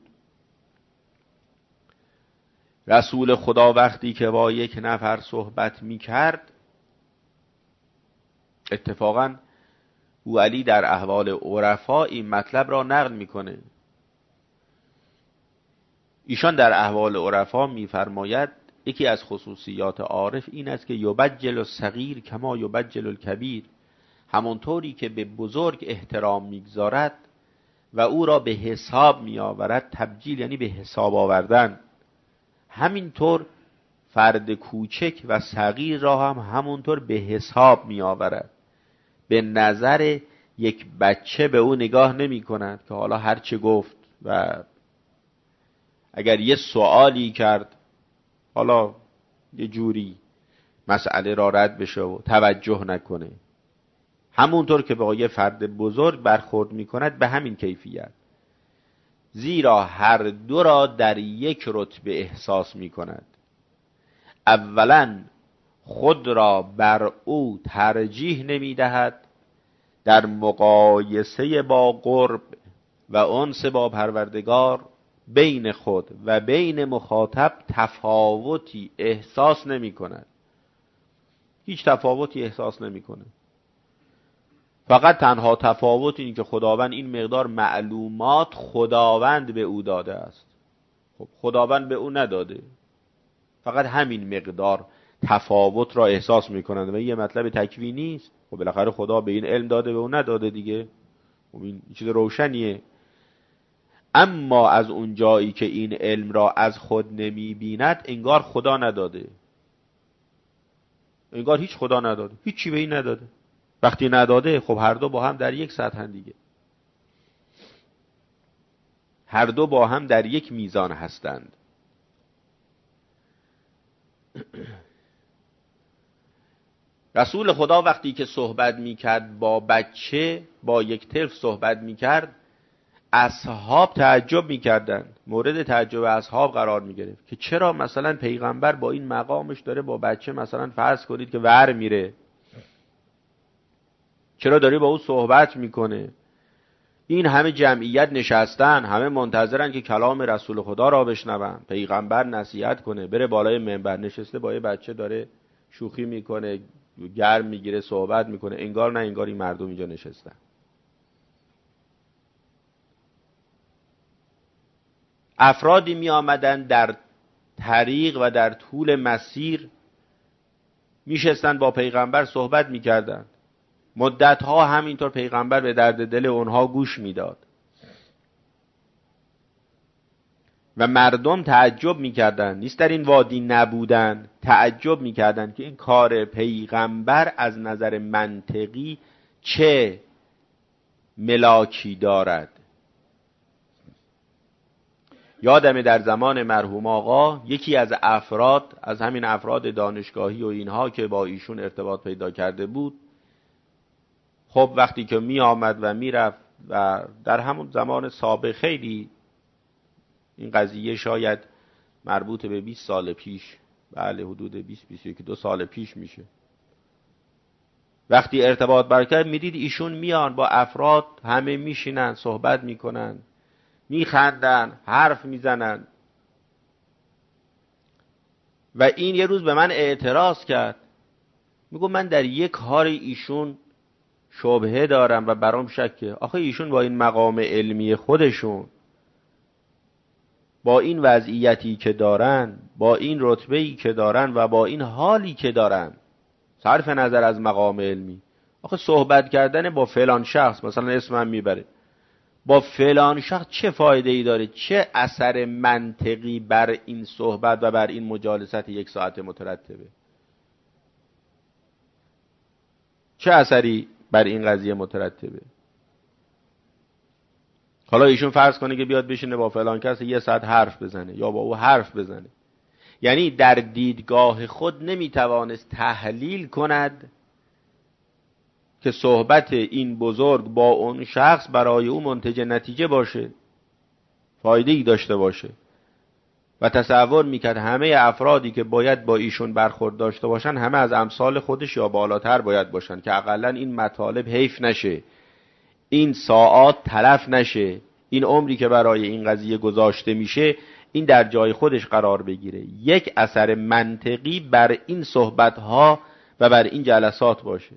Speaker 1: رسول خدا وقتی که با یک نفر صحبت میکرد، اتفاقا او علی در احوال عرفا این مطلب را نقل میکنه. ایشان در احوال عرفا میفرماید یکی از خصوصیات عارف این است که یبجل الصغیر کما یبجل الکبیر، همونطوری که به بزرگ احترام میگذارد و او را به حساب میآورد، تبجیل یعنی به حساب آوردن، همینطور فرد کوچک و صغیر را هم همونطور به حساب میآورد. به نظر یک بچه به او نگاه نمی کند که حالا هر چه گفت و اگر یه سوالی کرد حالا یه جوری مسئله را رد بشه و توجه نکنه. همونطور که با یه فرد بزرگ برخورد می کند به همین کیفیت، زیرا هر دو را در یک رتبه احساس می کند. اولا خود را بر او ترجیح نمی دهد، در مقایسه با قرب و انس با پروردگار بین خود و بین مخاطب تفاوتی احساس نمی کند. هیچ تفاوتی احساس نمی کنه. فقط تنها تفاوت این که خداوند این مقدار معلومات خداوند به او داده است. خب خداوند به او نداده، فقط همین مقدار تفاوت را احساس می کنند و یه مطلب تکوینی است. خب بالاخره خدا به این علم داده به او نداده دیگه. خب این چیز روشنیه. اما از اون جایی که این علم را از خود نمی بیند، انگار خدا نداده، انگار هیچ خدا نداده، هیچی به این نداده. وقتی نداده خب هر دو با هم در یک سطحن دیگه، هر دو با هم در یک میزان هستند. رسول خدا وقتی که صحبت میکرد با بچه، با یک طفل صحبت میکرد، اصحاب تعجب میکردند، مورد تعجب اصحاب قرار میگرفت که چرا مثلا پیغمبر با این مقامش داره با بچه مثلا فرض کنید که ور میره، چرا داره با او صحبت میکنه؟ این همه جمعیت نشستن، همه منتظرن که کلام رسول خدا را بشنون، پیغمبر نصیحت کنه، بره بالای منبر نشسته با یه بچه داره شوخی میکنه، گرم میگیره، صحبت میکنه، انگار نه انگار این مردم اینجا نشستن. افرادی می آمدن در طریق و در طول مسیر میشستن با پیغمبر صحبت میکردن، مدتها همینطور پیغمبر به درد دل اونها گوش میداد و مردم تعجب میکردن، نیست در این وادی نبودن، تعجب میکردن که این کار پیغمبر از نظر منطقی چه ملاکی دارد. یادمه در زمان مرحوم آقا یکی از افراد، از همین افراد دانشگاهی و اینها که با ایشون ارتباط پیدا کرده بود، خب وقتی که می آمد و می رفت و در همون زمان سابق خیلی این قضیه شاید مربوط به بیست سال پیش، بله حدود بیست بیست و یک دو سال پیش میشه. وقتی ارتباط برقرار میدید ایشون میان با افراد همه میشینن صحبت میکنن، میخندن، حرف میزنن. و این یه روز به من اعتراض کرد، میگو من در یک کار ایشون شبهه دارم و برام شکه. آخه ایشون با این مقام علمی خودشون، با این وضعیتی که دارن، با این رتبه‌ای که دارن و با این حالی که دارن، صرف نظر از مقام علمی، آخه صحبت کردن با فلان شخص، مثلا اسمم میبره، با فلان شخص چه فایده ای داره؟ چه اثر منطقی بر این صحبت و بر این مجالست یک ساعت مترتبه؟ چه اثری بر این قضیه مترتبه؟ حالا ایشون فرض کنه که بیاد بشینه با فلان کس یه ساعت حرف بزنه یا با او حرف بزنه، یعنی در دیدگاه خود نمیتوانست تحلیل کند که صحبت این بزرگ با اون شخص برای او منتج نتیجه باشه، فایده ای داشته باشه. و تصور میکرد همه افرادی که باید با ایشون برخورد داشته باشن همه از امثال خودش یا بالاتر باید باشن که اقلا این مطالب حیف نشه، این ساعات تلف نشه، این عمری که برای این قضیه گذاشته میشه این در جای خودش قرار بگیره، یک اثر منطقی بر این صحبتها و بر این جلسات باشه.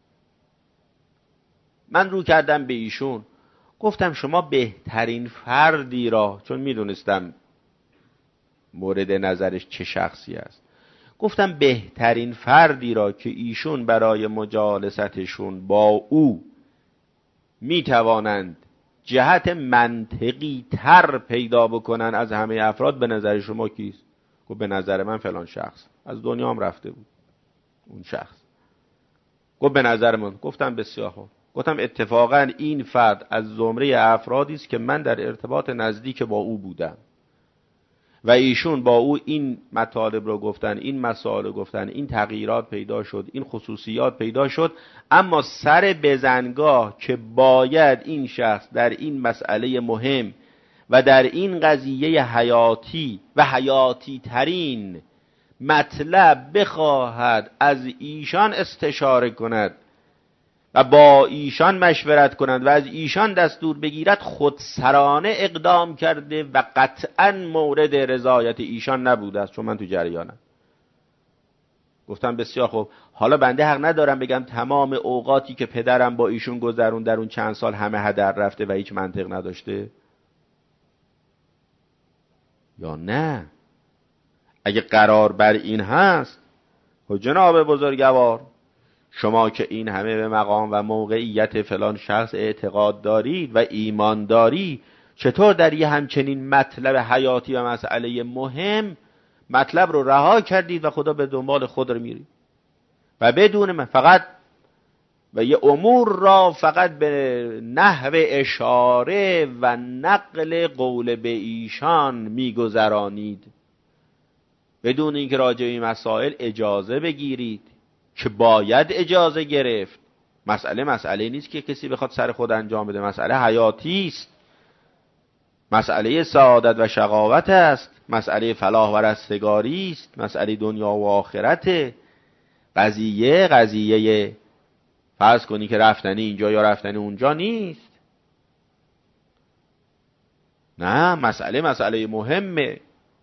Speaker 1: من رو کردم به ایشون، گفتم شما بهترین فردی را، چون میدونستم مورد نظرش چه شخصی است، گفتم بهترین فردی را که ایشون برای مجالستشون با او میتوانند جهت منطقی تر پیدا بکنن از همه افراد، به نظر شما کیست؟ گفت به نظر من فلان شخص، از دنیا هم رفته بود اون شخص. گفت به نظر من. گفتم بسیار خوب. گفتم اتفاقا این فرد از زمره افرادی است که من در ارتباط نزدیک با او بودم و ایشون با او این مطالب رو گفتن، این مسائل رو گفتن، این تغییرات پیدا شد، این خصوصیات پیدا شد، اما سر بزنگاه که باید این شخص در این مسئله مهم و در این قضیه حیاتی و حیاتی ترین مطلب بخواهد از ایشان استشاره کند و با ایشان مشورت کنند و از ایشان دستور بگیرد، خودسرانه اقدام کرده و قطعا مورد رضایت ایشان نبوده است، چون من تو جریانم. گفتم بسیار خوب، حالا بنده حق ندارم بگم تمام اوقاتی که پدرم با ایشون گذرون در اون چند سال همه هدر رفته و هیچ منطق نداشته؟ یا نه؟ اگه قرار بر این هست، جناب بزرگوار، شما که این همه به مقام و موقعیت فلان شخص اعتقاد دارید و ایمان داری، چطور در یه همچنین مطلب حیاتی و مسئله مهم مطلب رو رها کردید و خدا به دنبال خود رو میرید و بدون من فقط و یه امور را فقط به نحو اشاره و نقل قول به ایشان میگذرانید بدون اینکه راجع به این مسائل اجازه بگیرید که باید اجازه گرفت. مسئله مسئله نیست که کسی بخواد سر خود انجام بده، مسئله حیاتی است، مسئله سعادت و شقاوت است، مسئله فلاح و رستگاری است، مسئله دنیا و آخرت. قضیه قضیه فرض کنی که رفتنی اینجا یا رفتنی اونجا نیست، نه، مسئله مسئله مهمه.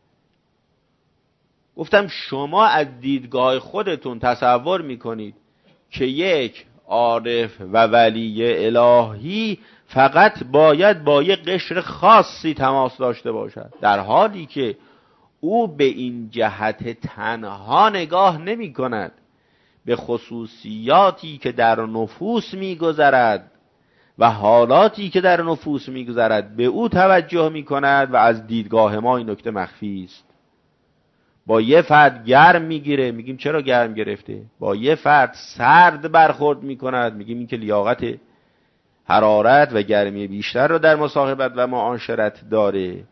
Speaker 1: گفتم شما از دیدگاه خودتون تصور میکنید که یک عارف و ولی الهی فقط باید با یک قشر خاصی تماس داشته باشد، در حالی که او به این جهت تنها نگاه نمی کند، به خصوصیاتی که در نفوس میگذرد و حالاتی که در نفوس میگذرد به او توجه میکند و از دیدگاه ما این نکته مخفی است. با یه فرد گرم میگیره، میگیم چرا گرم گرفته؟ با یه فرد سرد برخورد میکند، میگیم این که لیاقت حرارت و گرمی بیشتر رو در مصاحبت و معاشرت داره.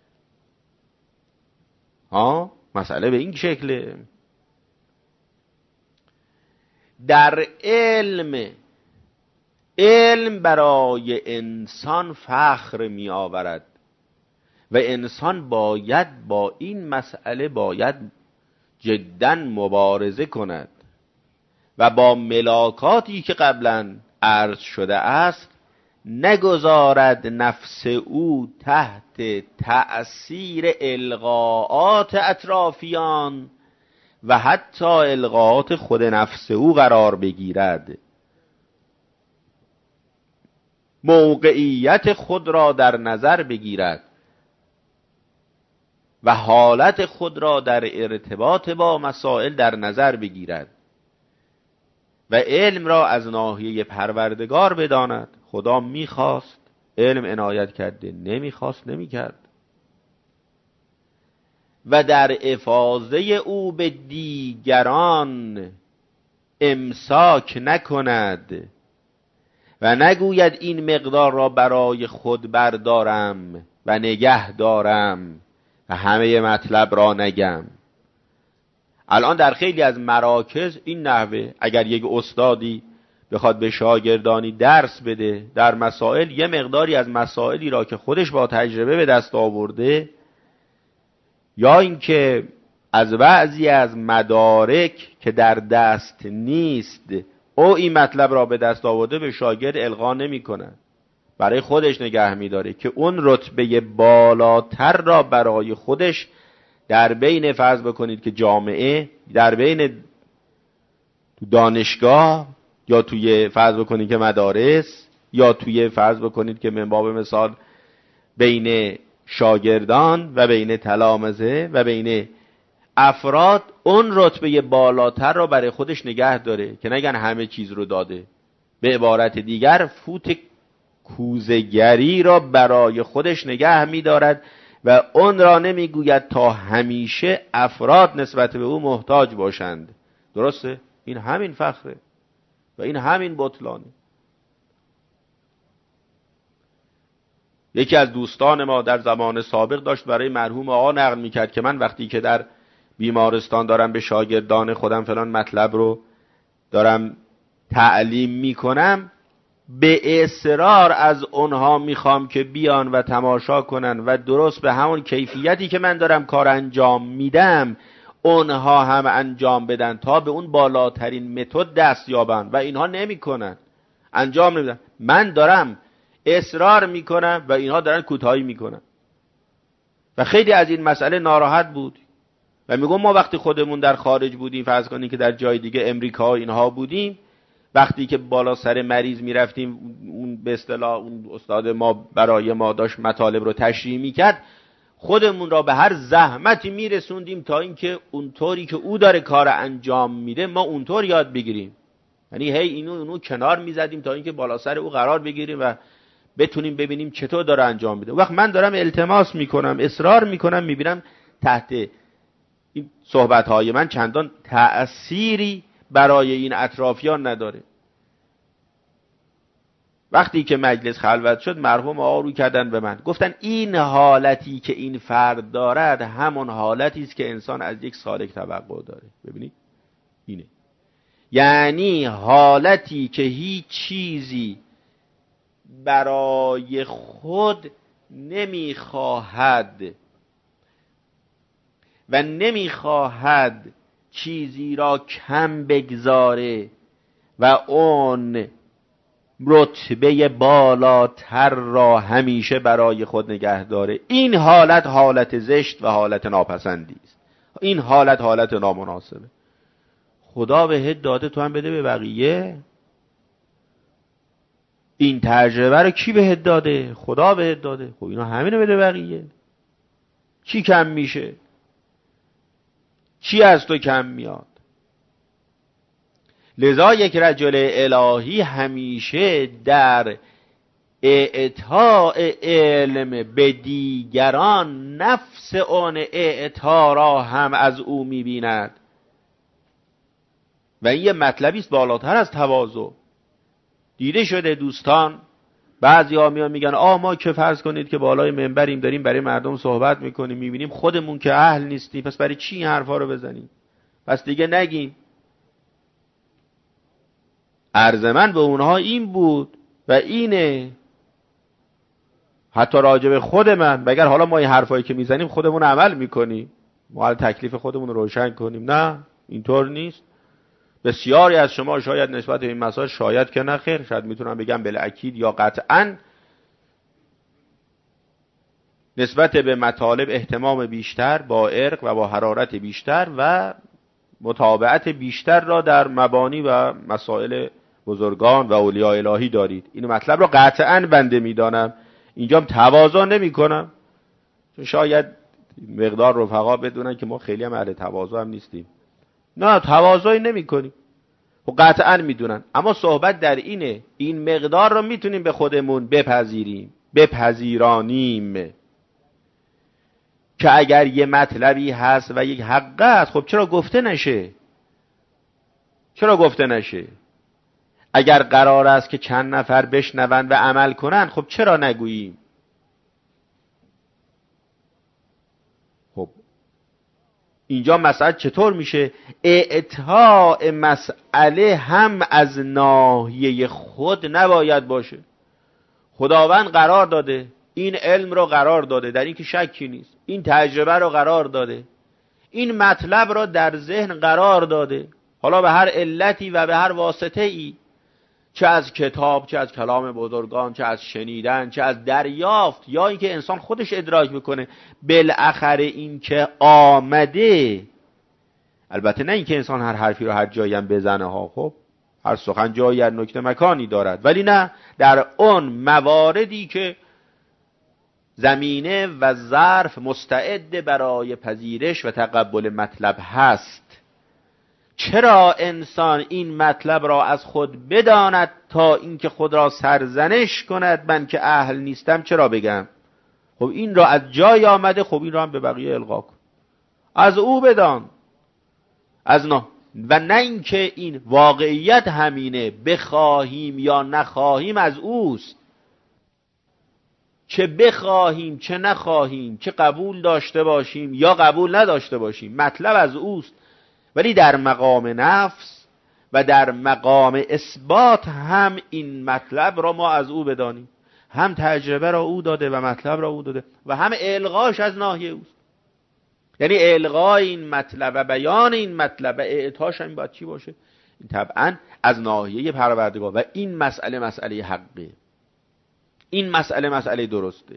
Speaker 1: ها، مسئله به این شکله. در علم علم برای انسان فخر می آورد و انسان باید با این مسئله باید جداً مبارزه کند و با ملاکاتی که قبلا عرض شده است نگذارد نفس او تحت تأثیر القاءات اطرافیان و حتی القاءات خود نفس او قرار بگیرد. موقعیت خود را در نظر بگیرد و حالت خود را در ارتباط با مسائل در نظر بگیرد و علم را از ناحیه پروردگار بداند. خدا میخواست، علم عنایت کرده، نمیخواست، نمیکرد. و در افاضه او به دیگران امساک نکند و نگوید این مقدار را برای خود بردارم و نگه دارم و همه مطلب را نگم. الان در خیلی از مراکز این نحوه، اگر یک استادی بخواد به شاگردانی درس بده در مسائل، یه مقداری از مسائلی را که خودش با تجربه به دست آورده یا اینکه از بعضی از مدارک که در دست نیست او این مطلب را به دست آورده به شاگرد القا نمی کنه، برای خودش نگه می داره که اون رتبه بالاتر را برای خودش در بین، فرض بکنید که جامعه، در بین دانشگاه یا توی فرض بکنید که مدارس یا توی فرض بکنید که من باب مثال بین شاگردان و بین تلامذه و بین افراد اون رتبه بالاتر را برای خودش نگه داره که نگن همه چیز رو داده. به عبارت دیگر فوت کوزه‌گری را برای خودش نگه می‌دارد و اون را نمیگوید تا همیشه افراد نسبت به او محتاج باشند. درسته؟ این همین فخره و این همین بطلانه. یکی از دوستان ما در زمان سابق داشت برای مرحوم آقا نقل میکرد که من وقتی که در بیمارستان دارم به شاگردان خودم فلان مطلب رو دارم تعلیم میکنم، به اصرار از اونها میخوام که بیان و تماشا کنن و درست به همون کیفیتی که من دارم کار انجام میدم اونها هم انجام بدن تا به اون بالاترین متد دست یابن و اینها نمیکنن، انجام نمیدن. من دارم اصرار میکنم و اینها دارن کوتاهی میکنن و خیلی از این مسئله ناراحت بود و میگم ما وقتی خودمون در خارج بودیم، فرض کنید که در جای دیگه امریکا اینها بودیم، وقتی که بالا سر مریض میرفتیم اون به اصطلاح اون استاد ما برای ما داشت مطالب رو تشریح میکرد، خودمون را به هر زحمتی میرسوندیم تا اینکه اونطوری که او داره کار انجام میده ما اونطور یاد بگیریم. یعنی هی اینو اونو کنار میزدیم تا اینکه بالا سر او قرار بگیریم و بتونیم ببینیم چطور داره انجام میده. وقت من دارم التماس میکنم، اصرار میکنم، میبینم تحت این صحبتهای من چندان تأثیری برای این اطرافیان نداره. وقتی که مجلس خلوت شد مرحوم آقا رو کردن به من، گفتن این حالتی که این فرد دارد همون حالتی است که انسان از یک سالک توقع داره. ببینید اینه، یعنی حالتی که هیچ چیزی برای خود نمیخواهد و نمیخواهد چیزی را کم بگذاره و اون رتبه بالاتر را همیشه برای خود نگه داره. این حالت حالت زشت و حالت ناپسندی است. این حالت حالت نامناسبه. خدا بهت داده تو هم بده به بقیه. این تجربه رو کی بهت داده؟ خدا بهت داده. خب اینا همینو بده بقیه. چی کم میشه؟ چی از تو کم میاد؟ لذا یک رجل الهی همیشه در اعطاء علم به دیگران نفس آن اعطا را هم از او میبیند و این یه مطلبی است بالاتر از تواضع. دیده شده دوستان بعضی ها میان میگن آه ما که فرض کنید که بالای منبریم داریم برای مردم صحبت میکنیم میبینیم خودمون که اهل نیستیم، پس برای چی این حرفا رو بزنیم؟ پس دیگه نگیم. عرض من به اونها این بود و اینه حتی راجع به خود من. مگر حالا ما این حرفایی که میزنیم خودمون عمل میکنیم؟ ما حالا تکلیف خودمون رو روشن کنیم؟ نه، اینطور نیست. بسیاری از شما شاید نسبت به این مسائل، شاید که نه خیر، شاید میتونم بگم بالاکید یا قطعاً، نسبت به مطالب اهتمام بیشتر با عرق و با حرارت بیشتر و متابعت بیشتر را در مبانی و مسائل بزرگان و اولیاء الهی دارید. این مطلب را قطعاً بنده میدانم، اینجام تواضع نمی کنم، چون شاید مقدار رفقا بدونن که ما خیلی هم اهل تواضع هم نیستیم. نه، تواضعی نمی کنیم و قطعاً میدونن. اما صحبت در اینه این مقدار رو میتونیم به خودمون بپذیریم، بپذیرانیم که اگر یه مطلبی هست و یک حق است، خب چرا گفته نشه؟ چرا گفته نشه؟ اگر قرار است که چند نفر بشنون و عمل کنن، خب چرا نگوییم؟ خب اینجا مسئله چطور میشه؟ اعطاء مسئله هم از ناحیه خود نباید باشه. خداوند قرار داده، این علم رو قرار داده، در این که شکی نیست، این تجربه رو قرار داده، این مطلب رو در ذهن قرار داده، حالا به هر علتی و به هر واسطه ای، چه از کتاب، چه از کلام بزرگان، چه از شنیدن، چه از دریافت، یا اینکه انسان خودش ادراک میکنه. بالاخره این که آمده، البته نه اینکه انسان هر حرفی رو هر جایی هم بزنه ها، خب هر سخن جایی هر نکته مکانی دارد، ولی نه، در اون مواردی که زمینه و ظرف مستعد برای پذیرش و تقبل مطلب هست. چرا انسان این مطلب را از خود بداند تا اینکه خود را سرزنش کند من که اهل نیستم چرا بگم؟ خب این را از جای آمده، خب این را هم به بقیه القا کن، از او بدان، از نه. و نه اینکه این واقعیت همینه، بخواهیم یا نخواهیم از اوست، چه بخواهیم چه نخواهیم، چه قبول داشته باشیم یا قبول نداشته باشیم، مطلب از اوست. ولی در مقام نفس و در مقام اثبات هم این مطلب را ما از او بدانیم، هم تجربه را او داده و مطلب را او داده و هم الغاش از ناحیه اوست. یعنی الغای این مطلب و بیان این مطلب و اعطاش هم باید چی باشه؟ این طبعا از ناحیه پروردگار. و این مسئله مسئله حقه، این مسئله مسئله درسته.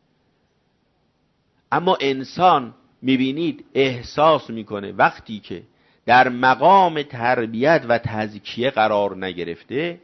Speaker 1: اما انسان میبینید احساس میکنه وقتی که در مقام تربیت و تزکیه قرار نگرفته،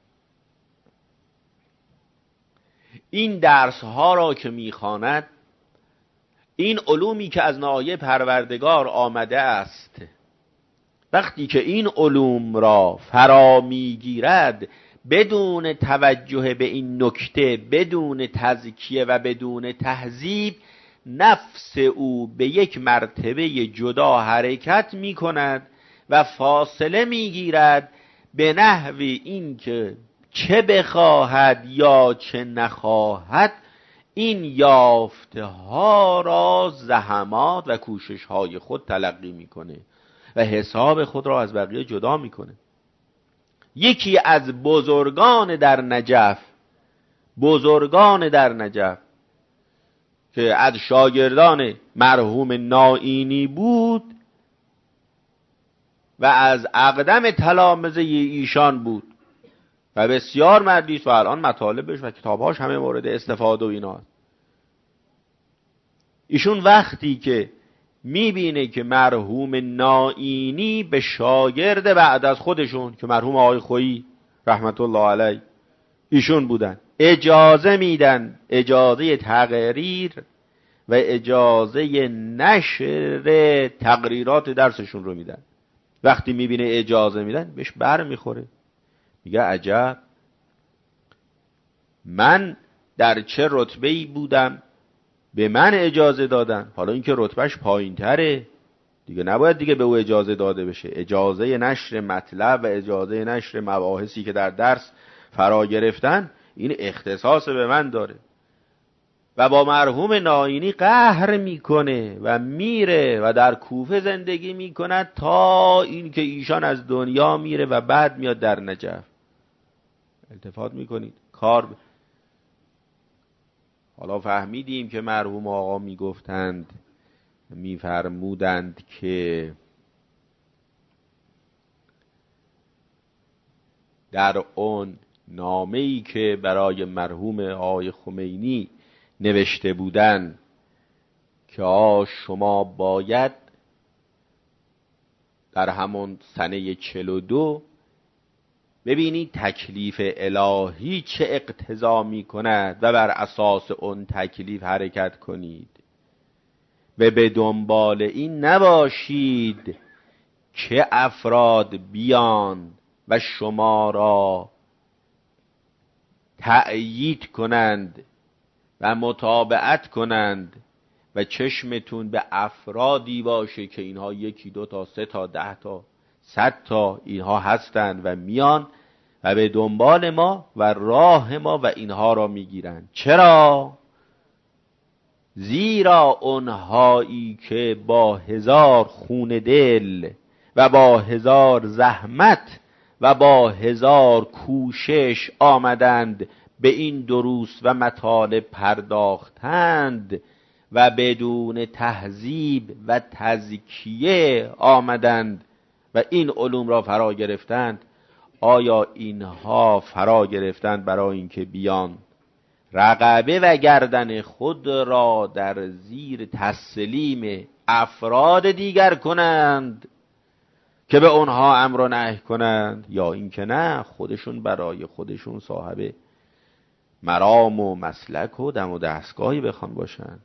Speaker 1: این درس ها را که میخواند، این علومی که از ناحیه پروردگار آمده است، وقتی که این علوم را فرا میگیرد بدون توجه به این نکته، بدون تزکیه و بدون تهذیب، نفس او به یک مرتبه جدا حرکت می کند و فاصله می گیرد به نحو این که چه بخواهد یا چه نخواهد این یافته ها را زحمات و کوشش های خود تلقی می کنه و حساب خود را از بقیه جدا می کنه. یکی از بزرگان در نجف، بزرگان در نجف که از شاگردان مرحوم نائینی بود و از اقدم تلامذه ایشان بود و بسیار مردیست و الان مطالبش و کتابهاش همه مورد استفاده و اینا. ایشون وقتی که میبینه که مرحوم نائینی به شاگرد بعد از خودشون که مرحوم آقای خویی رحمت الله علیه ایشون بودن اجازه میدن، اجازه تقریر و اجازه نشر تقریرات درسشون رو میدن. وقتی میبینه اجازه میدن بهش بر میخوره، میگه عجب، من در چه رتبه‌ای بودم به من اجازه دادن، حالا اینکه رتبهش پایین تره دیگه نباید دیگه به او اجازه داده بشه. اجازه نشر مطلب و اجازه نشر مباحثی که در درس فرا گرفتن این اختصاص به من داره. و با مرحوم نائینی قهر میکنه و میره و در کوفه زندگی میکند تا اینکه ایشان از دنیا میره و بعد میاد در نجف. التفات میکنید کار ب... حالا فهمیدیم که مرحوم آقا میگفتند میفرمودند که در اون نامه‌ای که برای مرحوم آقای خمینی نوشته بودند که آ شما باید در همون سنه چهل و دو ببینید تکلیف الهی چه اقتضا می کند و بر اساس اون تکلیف حرکت کنید و به دنبال این نباشید که افراد بیان و شما را تأیید کنند و متابعت کنند و چشمتون به افرادی باشه که اینها یکی دو تا سه تا ده تا صد تا اینها هستند و میان و به دنبال ما و راه ما و اینها را میگیرند. چرا؟ زیرا اونهایی که با هزار خون دل و با هزار زحمت و با هزار کوشش آمدند به این دروس و مطالب پرداختند و بدون تهذیب و تزکیه آمدند و این علوم را فرا گرفتند، آیا اینها فرا گرفتند برای اینکه بیان رقبه و گردن خود را در زیر تسلیم افراد دیگر کنند که به اونها امر و نهی کنند، یا اینکه نه خودشون برای خودشون صاحب مرام و مسلک و دم و دستگاهی بخوان باشند؟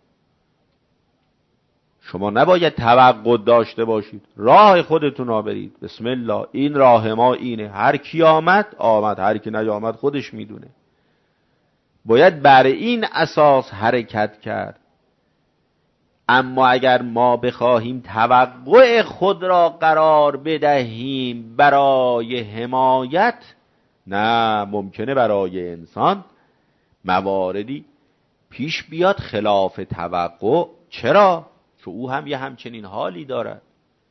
Speaker 1: شما نباید توقع داشته باشید، راه خودتون را برید. بسم الله، این راه ما اینه، هر کی آمد آمد، هر کی نیامد خودش میدونه. باید بر این اساس حرکت کرد. اما اگر ما بخواهیم توقع خود را قرار بدهیم برای حمایت، نه، ممکنه برای انسان مواردی پیش بیاد خلاف توقع. چرا؟ چون او هم یه همچنین حالی دارد.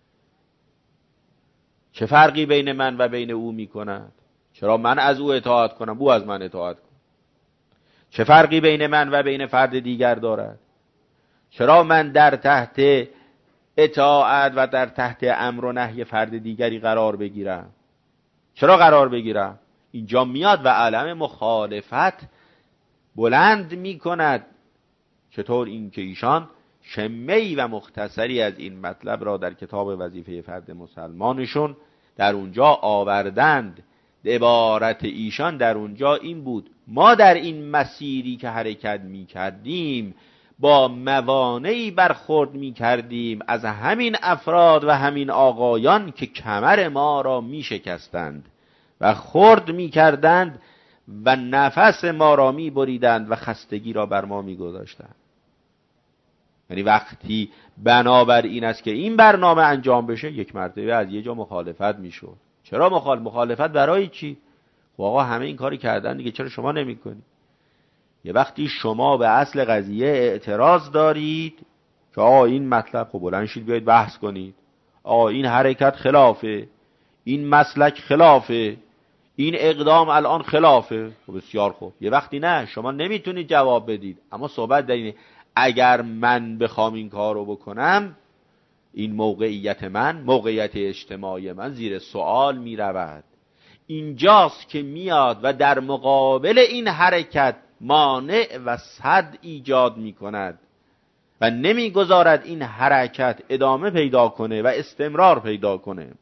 Speaker 1: چه فرقی بین من و بین او می کند؟ چرا من از او اطاعت کنم او از من اطاعت کن؟ چه فرقی بین من و بین فرد دیگر دارد؟ چرا من در تحت اطاعت و در تحت امر و نهی فرد دیگری قرار بگیرم؟ چرا قرار بگیرم؟ اینجا میاد و علم مخالفت بلند می کند. چطور؟ این که ایشان شمه‌ای و مختصری از این مطلب را در کتاب وظیفه فرد مسلمانشون در اونجا آوردند. عبارت ایشان در اونجا این بود: ما در این مسیری که حرکت می کردیم با موانعی برخورد می کردیم از همین افراد و همین آقایان که کمر ما را می شکستند و خرد می کردند و نفس ما را می بریدند و خستگی را بر ما می گذاشتند. یعنی وقتی بنابر این است که این برنامه انجام بشه، یک مرتبه از یه جا مخالفت می شد. چرا مخالف؟ مخالفت برای چی؟ خب آقا همه این کاری کردن دیگه، چرا شما نمی کنی؟ یه وقتی شما به اصل قضیه اعتراض دارید که آقا این مطلب، خب بلند شید بیایید بحث کنید. آقا این حرکت خلافه، این مسلک خلافه، این اقدام الان خلافه. خب بسیار خوب. یه وقتی نه، شما نمیتونید جواب بدید، اما صحبت در اینه اگر من بخوام این کار رو بکنم، این موقعیت من، موقعیت اجتماعی من زیر سوال می رود. اینجاست که میاد و در مقابل این حرکت مانع و صد ایجاد می کند و نمی گذارد این حرکت ادامه پیدا کنه و استمرار پیدا کنه.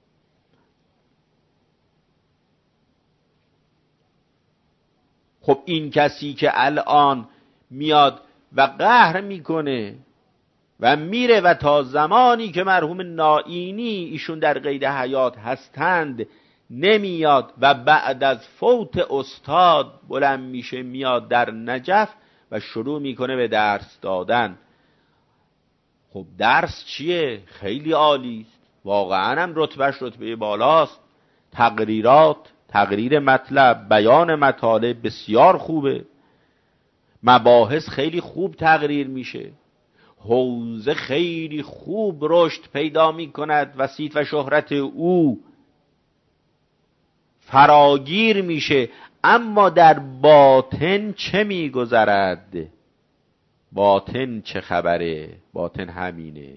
Speaker 1: خب این کسی که الان میاد و قهر میکنه و میره و تا زمانی که مرحوم نائینی ایشون در قید حیات هستند نمیاد و بعد از فوت استاد بلند میشه میاد در نجف و شروع میکنه به درس دادن. خب درس چیه؟ خیلی عالی است، واقعا هم رتبهش رتبه بالاست. تقریرات، تقریر مطلب، بیان مطالب بسیار خوبه. مباحث خیلی خوب تقریر میشه، حوزه خیلی خوب رشد پیدا میکند و صیت و شهرت او فراگیر میشه. اما در باطن چه میگذرد؟ باطن چه خبره؟ باطن همینه،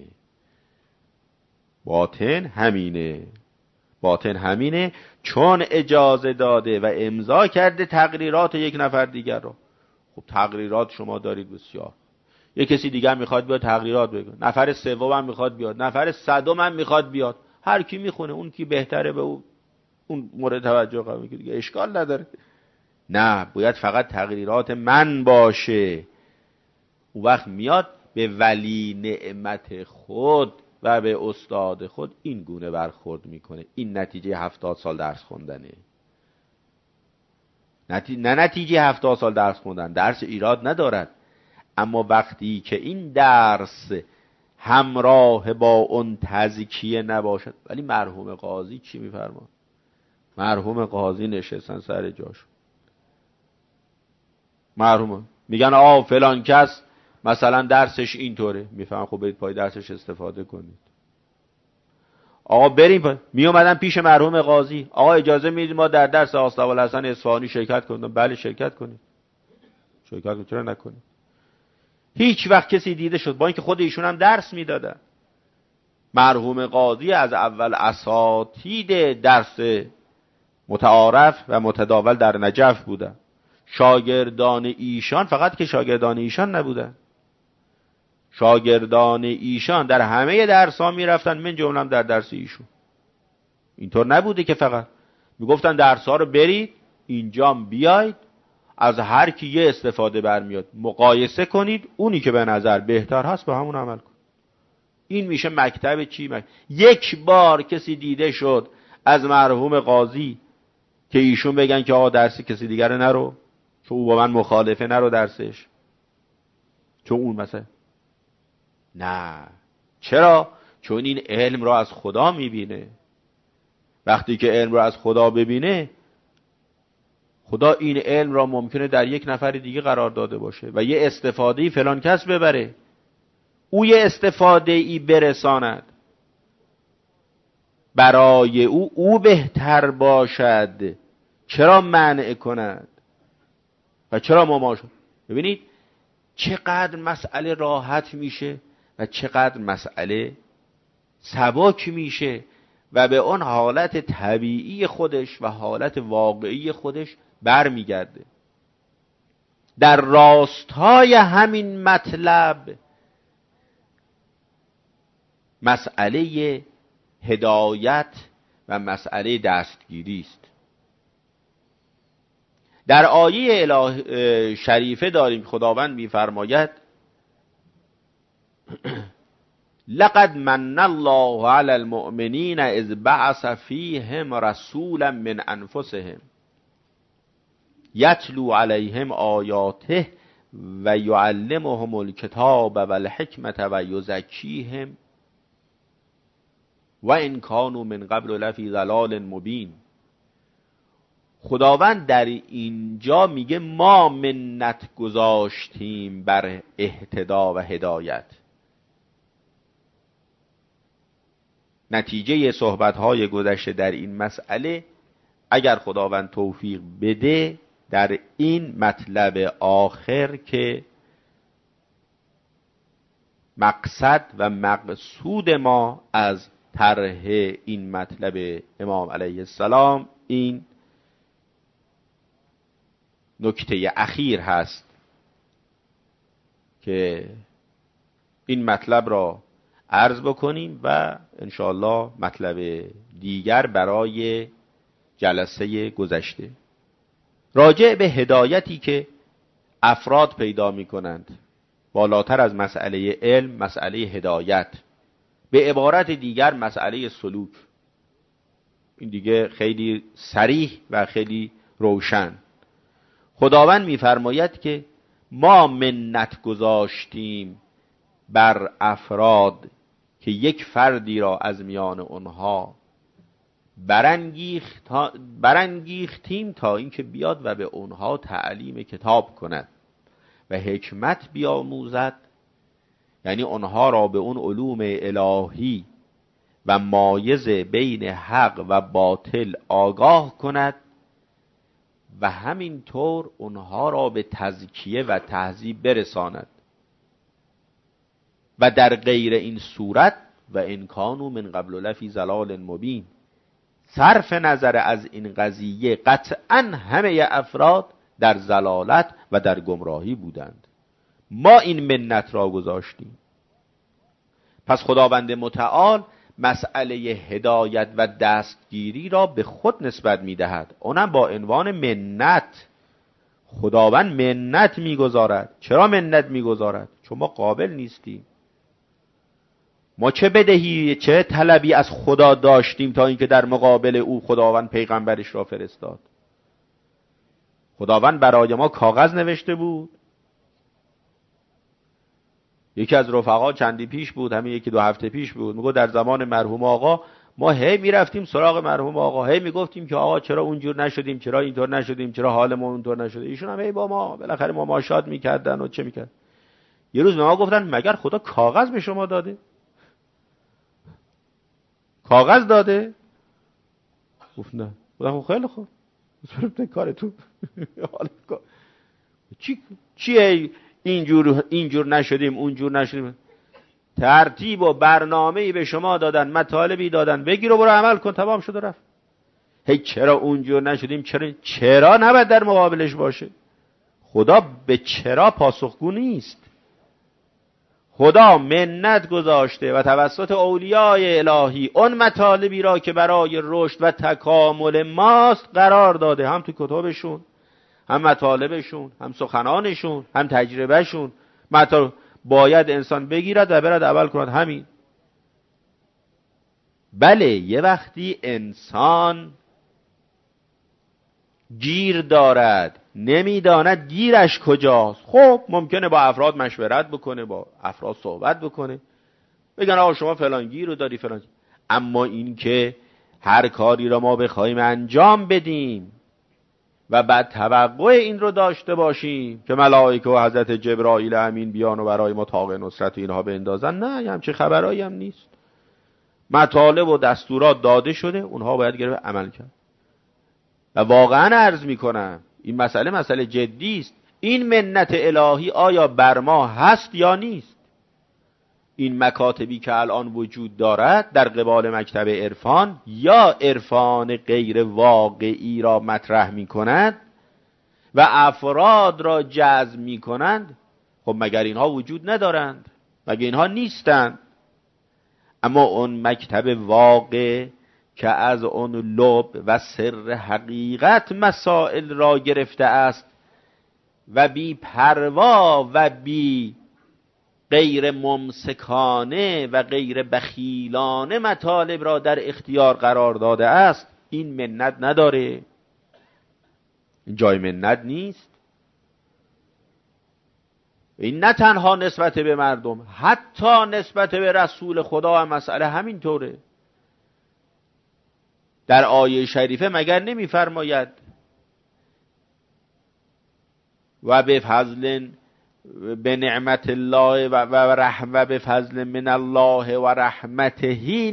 Speaker 1: باطن همینه، باطن همینه، چون اجازه داده و امضا کرده تقریرات یک نفر دیگر رو. خب تقریرات شما دارید بسیار، یک کسی دیگر میخواد بیاد تقریرات بگه، نفر سوم هم میخواد بیاد، نفر صدم هم میخواد بیاد، هر کی میخونه اون کی بهتره به اون اون مورد توجه قرار میگیره دیگه، اشکال نداره. نه، باید فقط تقریرات من باشه. اون وقت میاد به ولی نعمت خود و به استاد خود این گونه برخورد میکنه. این نتیجه هفتاد سال درس خوندنه. نتی... نه نتیجه هفتاد سال درس خوندن، درس ایراد ندارد، اما وقتی که این درس همراه با اون تزکیه نباشد. ولی مرحوم قاضی چی میفرما؟ مرحوم قاضی نشستن سر جاش، مرحوم میگن آ فلان کس مثلا درسش اینطوره، میفهم خب برید پای درسش استفاده کنید. آقا بریم پا... می اومدن پیش مرحوم قاضی، آقا اجازه میدید ما در درس آستاب‌الحسن اصفهانی شرکت کنیم؟ بله شرکت کنید. شرکت کنید، چرا نکنید؟ هیچ وقت کسی دیده شد، با اینکه خود ایشون هم درس میدادن. مرحوم قاضی از اول اساتید درس متعارف و متداول در نجف بودن. شاگردان ایشان فقط که شاگردان ایشان نبودن، شاگردان ایشان در همه درس ها می رفتن، من جملم در درس ایشون. اینطور نبوده که فقط میگفتن درس ها رو برید اینجام بیاید، از هر کی یه استفاده برمیاد مقایسه کنید، اونی که به نظر بهتر هست به همون عمل کن. این میشه مکتب چی؟ مکتب. یک بار کسی دیده شد از مرحوم قاضی که ایشون بگن که آقا درس کسی دیگر نرو، چون او با من مخالفه، نرو درسش، چون اون مثلا. نه، چرا؟ چون این علم را از خدا میبینه. وقتی که علم را از خدا ببینه، خدا این علم را ممکنه در یک نفر دیگه قرار داده باشه و یه استفادهی فلان کس ببره، او یه استفاده ای برساند برای او، او بهتر باشد، چرا منع کند و چرا مماشا؟ ببینید چقدر مسئله راحت میشه و چقدر مسئله سبک میشه و به اون حالت طبیعی خودش و حالت واقعی خودش برمیگرده. در راستای همین مطلب مسئله هدایت و مسئله دستگیری است. در آیه اله شریفه داریم خداوند می‌فرماید لقد من الله علی المؤمنین اذ بعث فیهم رسولا من انفسهم یتلو علیهم آیاته و یعلمهم الکتاب و الحکمت و یزکیهم و ان کانوا من قبل لفی ضلال مبین. خداوند در اینجا میگه ما منت گذاشتیم بر اهتدا و هدایت. نتیجه صحبت‌های گذشته در این مسئله، اگر خداوند توفیق بده، در این مطلب آخر که مقصد و مقصود ما از طرح این مطلب امام علیه السلام این نکته اخیر هست که این مطلب را عرض بکنیم و انشاءالله مطلب دیگر برای جلسه گذشته. راجع به هدایتی که افراد پیدا می کنند، بالاتر از مسئله علم مسئله هدایت، به عبارت دیگر مسئله سلوک، این دیگه خیلی صریح و خیلی روشن. خداوند می‌فرماید که ما منت گذاشتیم بر افراد که یک فردی را از میان اونها برانگیخت برانگیختیم تا اینکه بیاد و به اونها تعلیم کتاب کند و حکمت بیاموزد، یعنی اونها را به اون علوم الهی و مایز بین حق و باطل آگاه کند و همینطور اونها را به تزکیه و تهذیب برساند. و در غیر این صورت و ان کانوا من قبل لفی ضلال مبین. صرف نظر از این قضیه قطعا همه افراد در ضلالت و در گمراهی بودند. ما این منت را گذاشتیم. پس خداوند متعال مسئله هدایت و دستگیری را به خود نسبت می‌دهد، اونم با عنوان منت. خداوند منت می‌گذارد. چرا منت می‌گذارد؟ چون ما قابل نیستیم. ما چه بدهی چه طلبی از خدا داشتیم تا اینکه در مقابل او خداوند پیغمبرش را فرستاد؟ خداوند برای ما کاغذ نوشته بود. یکی از رفقا چندی پیش بود، همین یکی دو هفته پیش بود، میگه در زمان مرحوم آقا ما هی میرفتیم سراغ مرحوم آقا، هی میگفتیم که آقا چرا اونجور نشدیم، چرا اینطور نشدیم، چرا حالمون اونطور نشده. ایشون هم هی با ما بالاخره ما ماشات میکردن و چه میکرد. یه روز به ما گفتن مگر خدا کاغذ به شما داده؟ کاغذ داده؟ گفت نه. گفتم خیلی خوب، بسپرم کارتون. چی چیه اینجور اینجور نشدیم اونجور نشدیم؟ ترتیب و برنامه‌ای به شما دادن، مطالبی دادن، بگیر و برو عمل کن، تمام شد و رفت. هی چرا اونجور نشدیم، چرا چرا نباید در مقابلش باشه. خدا به چرا پاسخگو نیست. خدا منت گذاشته و توسط اولیای الهی اون مطالبی را که برای رشد و تکامل ماست قرار داده، هم تو کتابشون، هم مطالبشون، هم سخنانشون، هم تجربهشون. مطالب باید انسان بگیرد و برد عمل کند. همین. بله یه وقتی انسان گیر دارد، نمیداند گیرش کجاست، خب ممکنه با افراد مشورت بکنه، با افراد صحبت بکنه، بگن آقا شما فلان گیر رو داری فلان. اما این که هر کاری را ما بخوایم انجام بدیم و بعد توقع این رو داشته باشیم که ملائکه و حضرت جبرائیل امین بیان و برای ما طاق نصرت و اینها بندازن، نه، همچه خبرایی هم نیست. مطالب و دستورات داده شده، اونها باید گرفت عمل کرد. و واقعا عرض میکنم این مسئله مسئله جدی است. این منت الهی آیا بر ما هست یا نیست؟ این مکاتبی که الان وجود دارد در قبال مکتب عرفان یا عرفان غیر واقعی را مطرح می کند و افراد را جذب می کنند، خب مگر اینها وجود ندارند؟ مگر اینها نیستند؟ اما اون مکتب واقع که از اون لب و سر حقیقت مسائل را گرفته است و بی پروا و بی غیر ممسکانه و غیر بخیلانه مطالب را در اختیار قرار داده است، این منت نداره. این جای منت نیست. این نه تنها نسبت به مردم، حتی نسبت به رسول خدا هم مسئله همین طوره. در آیه شریفه مگر نمی‌فرماید و به فضل به نعمت الله و و رحمه به فضل من الله و رحمته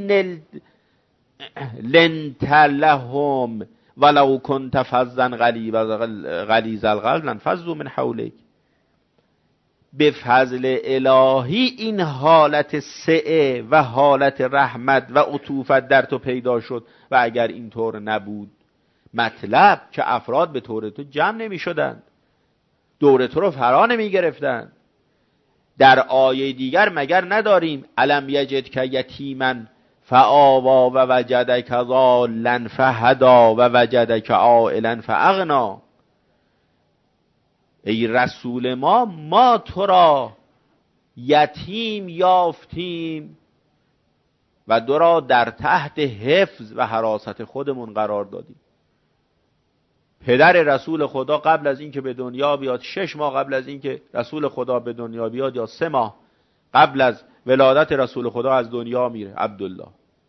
Speaker 1: لنت لهم ولو كنت فظا غلیظ القلب لانفضوا من حولک. به فضل الهی این حالت سعه و حالت رحمت و عطوفت در تو پیدا شد و اگر اینطور نبود مطلب که افراد به طور تو جمع نمی شدند، دور تو رو فرا نمی گرفتند. در آیه دیگر مگر نداریم الم یجدک یتیما فآوا و وجدک ضالا فهدا و وجدک عائلا فاغنا. ای رسول ما، ما تو را یتیم یافتیم و تو را در تحت حفظ و حراست خودمون قرار دادیم. پدر رسول خدا قبل از اینکه به دنیا بیاد، شش ماه قبل از اینکه رسول خدا به دنیا بیاد یا سه ماه قبل از ولادت رسول خدا از دنیا میره، عبدالله.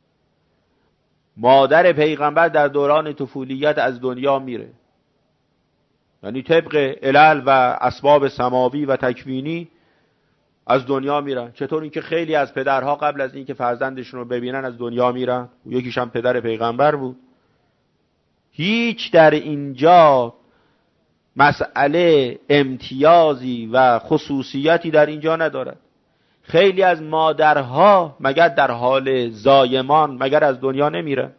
Speaker 1: مادر پیغمبر در دوران طفولیت از دنیا میره. یعنی طبق علل و اسباب سماوی و تکوینی از دنیا میرن. چطور اینکه خیلی از پدرها قبل از اینکه فرزندشون رو ببینن از دنیا میرن، یکیش هم پدر پیغمبر بود. هیچ در اینجا مسئله امتیازی و خصوصیتی در اینجا ندارد. خیلی از مادرها مگر در حال زایمان مگر از دنیا نمیره؟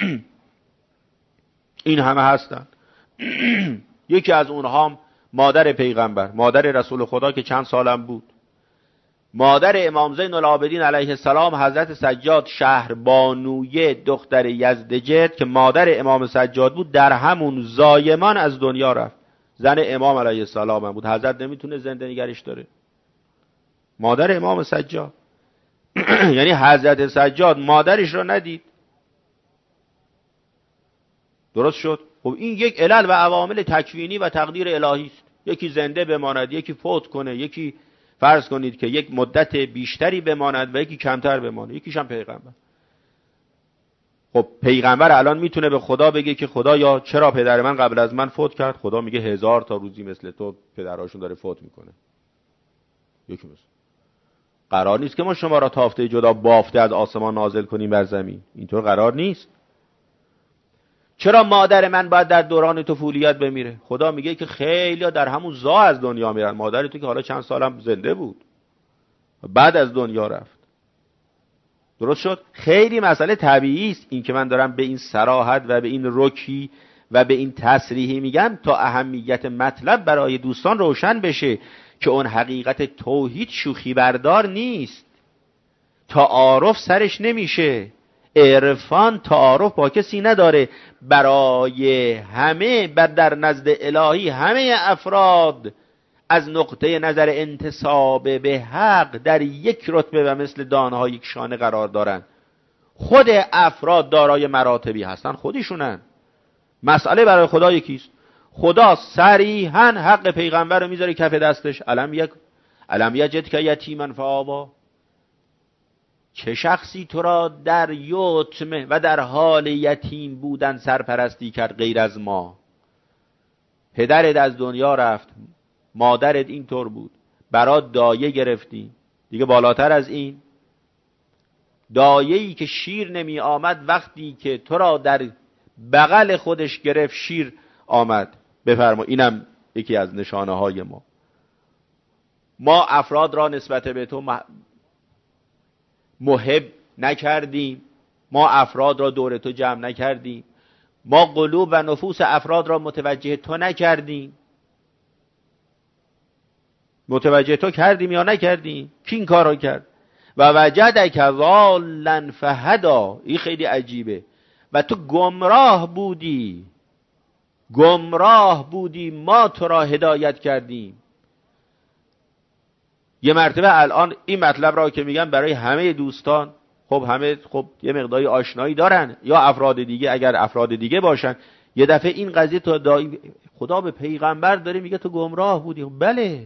Speaker 1: این همه هستن. یکی از اونها مادر پیغمبر، مادر رسول خدا که چند سالم بود، مادر امام زین العابدین علیه السلام حضرت سجاد شهربانویه دختر یزدجرد که مادر امام سجاد بود، در همون زایمان از دنیا رفت. زن امام علیه السلام هم بود، حضرت نمیتونه زنده نگرش داره. مادر امام سجاد یعنی حضرت سجاد مادرش رو ندید. درست شد؟ خب این یک علل و عوامل تکوینی و تقدیر الهی است. یکی زنده بماند، یکی فوت کنه، یکی فرض کنید که یک مدت بیشتری بماند و یکی کمتر بماند، یکیش هم پیغمبر. خب پیغمبر الان میتونه به خدا بگه که خدایا چرا پدر من قبل از من فوت کرد؟ خدا میگه هزار تا روزی مثل تو پدراشون داره فوت میکنه. یکی مثل قرار نیست که ما شما را تافته جدا بافته از آسمان نازل کنیم بر زمین. اینطور قرار نیست. چرا مادر من باید در دوران طفولیت بمیره؟ خدا میگه که خیلی در همون زا از دنیا میرن. مادر تو که حالا چند سالم زنده بود بعد از دنیا رفت. درست شد؟ خیلی مسئله طبیعی است. این که من دارم به این صراحت و به این رکی و به این تصریحی میگم تا اهمیت مطلب برای دوستان روشن بشه که اون حقیقت توحید شوخی بردار نیست. تعارف سرش نمیشه. عرفان تعارف با کسی نداره. برای همه بر در نزد الهی همه افراد از نقطه نظر انتساب به حق در یک رتبه و مثل دانه‌ها یک شانه قرار دارن. خود افراد دارای مراتبی هستن، خودشونن. مسئله برای خدا یکیست. خدا صریحاً حق پیغمبر رو میذاره کف دستش. الم یک الم یجد که یتیما فآوا. چه شخصی تو را در یتم و در حال یتیم بودن سرپرستی کرد غیر از ما؟ پدرت از دنیا رفت، مادرت اینطور بود، برات دایه گرفتی، دیگه بالاتر از این؟ دایه‌ای که شیر نمی آمد وقتی که تو را در بغل خودش گرفت شیر آمد. بفرما اینم یکی از نشانه های ما. ما افراد را نسبت به تو محب نکردیم، ما افراد را دور تو جمع نکردیم، ما قلوب و نفوس افراد را متوجه تو نکردیم. متوجه تو کردیم یا نکردیم؟ کی این کار را کرد؟ و وجدک ضالا فهدا. این خیلی عجیبه. و تو گمراه بودی، گمراه بودی، ما تو را هدایت کردیم. یه مرتبه الان این مطلب را که میگم برای همه دوستان، خب همه خب یه مقداری آشنایی دارن یا افراد دیگه، اگر افراد دیگه باشن، یه دفعه این قضیه تو دایی خدا به پیغمبر داره میگه تو گمراه بودی. بله،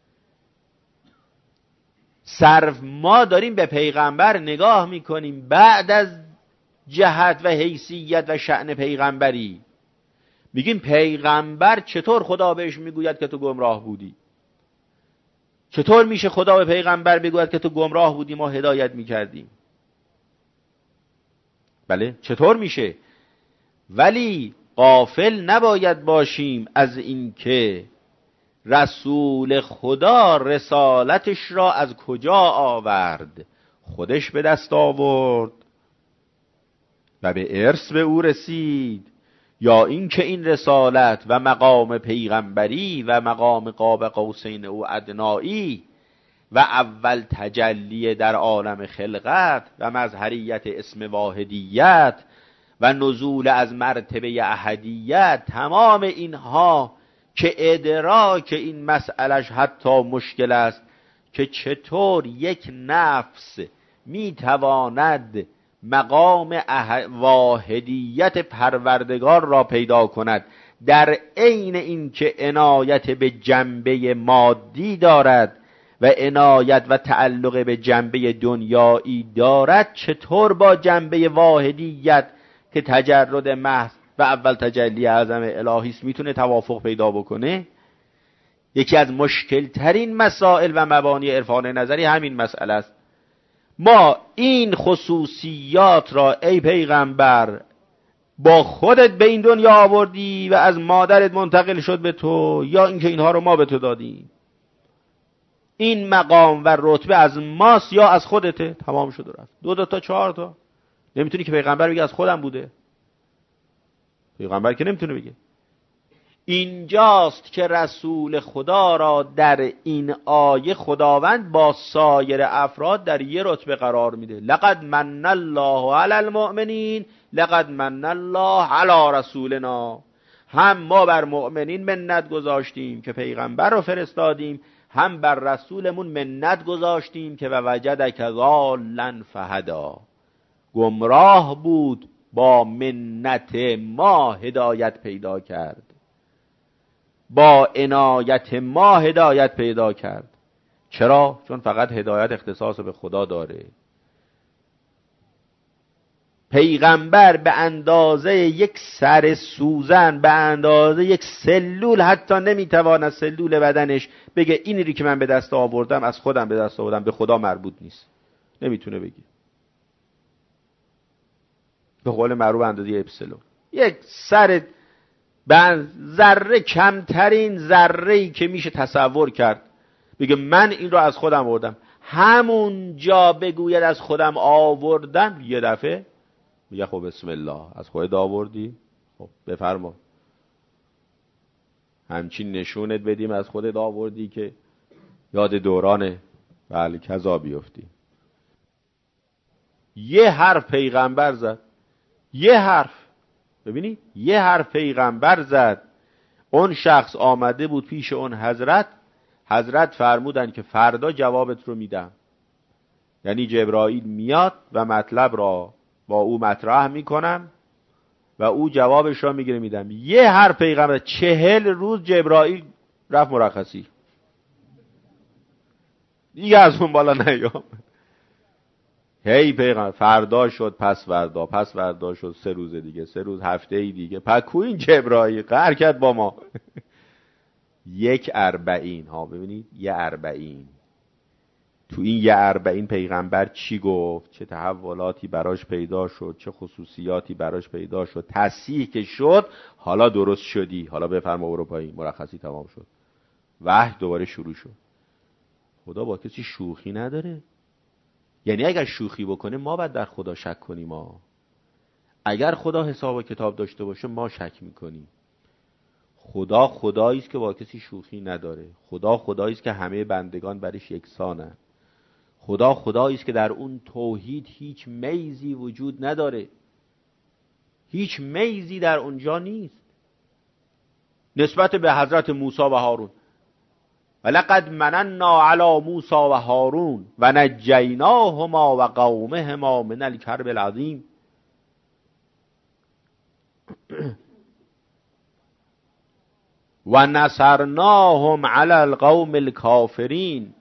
Speaker 1: صرف ما داریم به پیغمبر نگاه میکنیم بعد از جهت و حیثیت و شأن پیغمبری. میگیم پیغمبر چطور خدا بهش میگوید که تو گمراه بودی؟ چطور میشه خدا به پیغمبر بگوید که تو گمراه بودی ما هدایت میکردیم؟ بله چطور میشه؟ ولی غافل نباید باشیم از این که رسول خدا رسالتش را از کجا آورد؟ خودش به دست آورد و به ارث به او رسید، یا اینکه این رسالت و مقام پیغمبری و مقام قاب قوسین او ادنایی و اول تجلی در عالم خلقت و مظهریت اسم واحدیت و نزول از مرتبه احدیت، تمام اینها که ادراک این مسئلهش حتی مشکل است که چطور یک نفس میتواند مقام واحدیت پروردگار را پیدا کند در عین اینکه عنایت به جنبه مادی دارد و عنایت و تعلق به جنبه دنیایی دارد، چطور با جنبه واحدیت که تجرد محض و اول تجلی اعظم الهی است میتونه توافق پیدا بکنه؟ یکی از مشکل ترین مسائل و مبانی عرفان نظری همین مسئله است. ما این خصوصیات را ای پیغمبر با خودت به این دنیا آوردی و از مادرت منتقل شد به تو، یا اینکه اینها رو ما به تو دادیم؟ این مقام و رتبه از ماست یا از خودته. تمام شد و رفت. دو دو تا چهار تا. نمیتونی که پیغمبر بگه از خودم بوده. پیغمبر که نمیتونه بگه. اینجاست که رسول خدا را در این آیه خداوند با سایر افراد در یه رتبه قرار میده. لقد من الله علی المؤمنین لقد من الله علی رسولنا. هم ما بر مؤمنین منت گذاشتیم که پیغمبر رو فرستادیم، هم بر رسولمون منت گذاشتیم که وجدک ضالا فهدا. گمراه بود، با منت ما هدایت پیدا کرد، با عنایت ما هدایت پیدا کرد. چرا؟ چون فقط هدایت اختصاص به خدا داره. پیغمبر به اندازه یک سر سوزن، به اندازه یک سلول حتی نمیتواند سلول بدنش بگه اینی که من به دست آوردم از خودم به دست آوردم، به خدا مربوط نیست. نمیتونه بگه. به قول معروف اندازه اپسیلون، یک سر به ذره کمترین ذره‌ای که میشه تصور کرد بگه من این رو از خودم آوردم، همون جا بگوید از خودم آوردم، یه دفعه میگه خب بسم الله از خودت آوردی، خب بفرما همچین نشونت بدیم از خودت آوردی که یاد دوران بله کذا بیفتی. یه حرف پیغمبر زد، یه حرف، ببینید یه حرف پیغمبر زد، اون شخص آمده بود پیش اون حضرت، حضرت فرمودن که فردا جوابت رو میدم. یعنی جبرائیل میاد و مطلب را با او مطرح میکنم و او جوابش را میگیره میدم. یه حرف پیغمبر، چهل روز جبرائیل رفت مرخصی، دیگه از اون بالا نیام. هی پیغمبر فردا شد، پس فردا، پس فردا شد، سه روز دیگه، سه روز، هفته ای دیگه، پکو این جبرائیل قهر کرد با ما. یک اربعین ها، ببینید یه اربعین. تو این یه اربعین پیغمبر چی گفت؟ چه تحولاتی براش پیدا شد، چه خصوصیاتی براش پیدا شد، تصحیح که شد، حالا درست شدی، حالا بفرما برو پایین، مرخصی تمام شد، وحی دوباره شروع شد. خدا با کسی شوخی نداره. یعنی اگر شوخی بکنه ما باید در خدا شک کنیم. ما اگر خدا حساب و کتاب داشته باشه ما شک میکنیم. خدا خدایی است که با کسی شوخی نداره. خدا خدایی است که همه بندگان برش یکسانند. خدا خدایی است که در اون توحید هیچ میزی وجود نداره، هیچ میزی در اونجا نیست. نسبت به حضرت موسی و هارون، ولقد مننا علی موسی و هارون و نجیناهما و قومهما من الکرب العظیم. و نصرناهم علی القوم الکافرین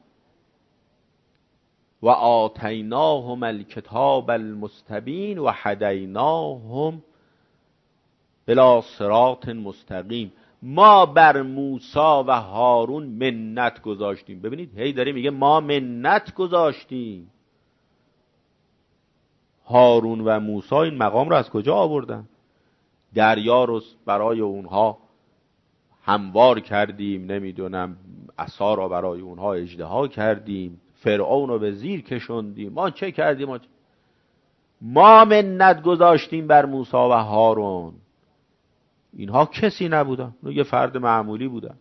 Speaker 1: و آتیناهم الکتاب المستبین و هدیناهم الی صراط مستقیم. ما بر موسی و هارون منت گذاشتیم. ببینید هی داره میگه ما منت گذاشتیم. هارون و موسی این مقام رو از کجا آوردن؟ دریا رو برای اونها هموار کردیم، نمیدونم عصا را برای اونها اژدها کردیم، فرعون رو به زیر کشوندیم، ما چه کردیم؟ ما, چه؟ ما منت گذاشتیم بر موسی و هارون. اینها کسی نبودن، اونها یه فرد معمولی بودن.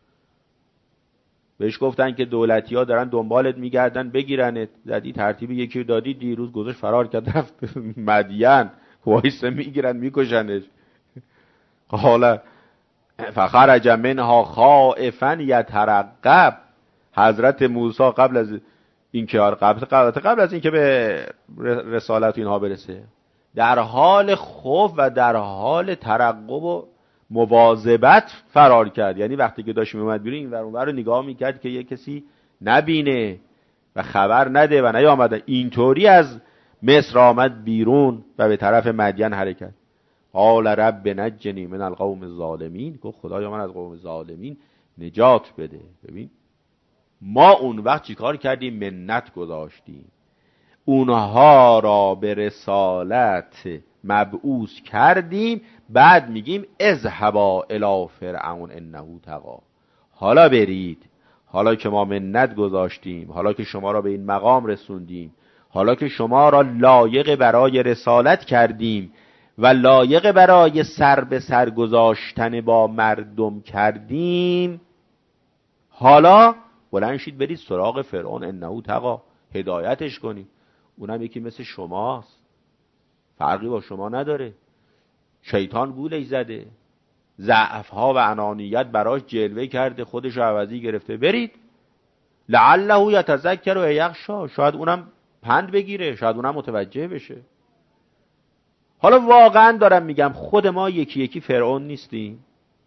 Speaker 1: بهش گفتن که دولتی ها دارن دنبالت میگردن بگیرنت، زدی ترتیب یکی دادی، دیروز گذاشت فرار کرد رفت مدین، وایسه میگیرن میکشنش. قال فخرج منها خائفا یترقب. حضرت موسی قبل از اینکه قبل قبل از اینکه به رسالت اینها برسه، در حال خوف و در حال ترقب و مواظبت فرار کرد. یعنی وقتی که داشت میومد بیرون این ور اون ور رو نگاه میکرد که یه کسی نبینه و خبر نده و نیامده. اینطوری از مصر آمد بیرون و به طرف مدین حرکت. قال رب نجنی من القوم الظالمین. گفت خدایا من از قوم ظالمین نجات بده. ببین ما اون وقت چیکار کردیم؟ منت گذاشتیم، اونها را به رسالت مبعوث کردیم. بعد میگیم اذهبا الی فرعون انه طغی. حالا برید، حالا که ما منت گذاشتیم، حالا که شما را به این مقام رسوندیم، حالا که شما را لایق برای رسالت کردیم و لایق برای سر به سر گذاشتن با مردم کردیم، حالا بلند شید برید سراغ فرعون، انه طغی، هدایتش کنید. اونم یکی مثل شماست، فرقی با شما نداره، شیطان گولش زده، ضعف‌ها و انانیت براش جلوه کرده، خودش رو عوضی گرفته. برید لعله یتذکر و یخشی، شاید اونم پند بگیره، شاید اونم متوجه بشه. حالا واقعا دارم میگم خود ما یکی یکی فرعون نیستیم؟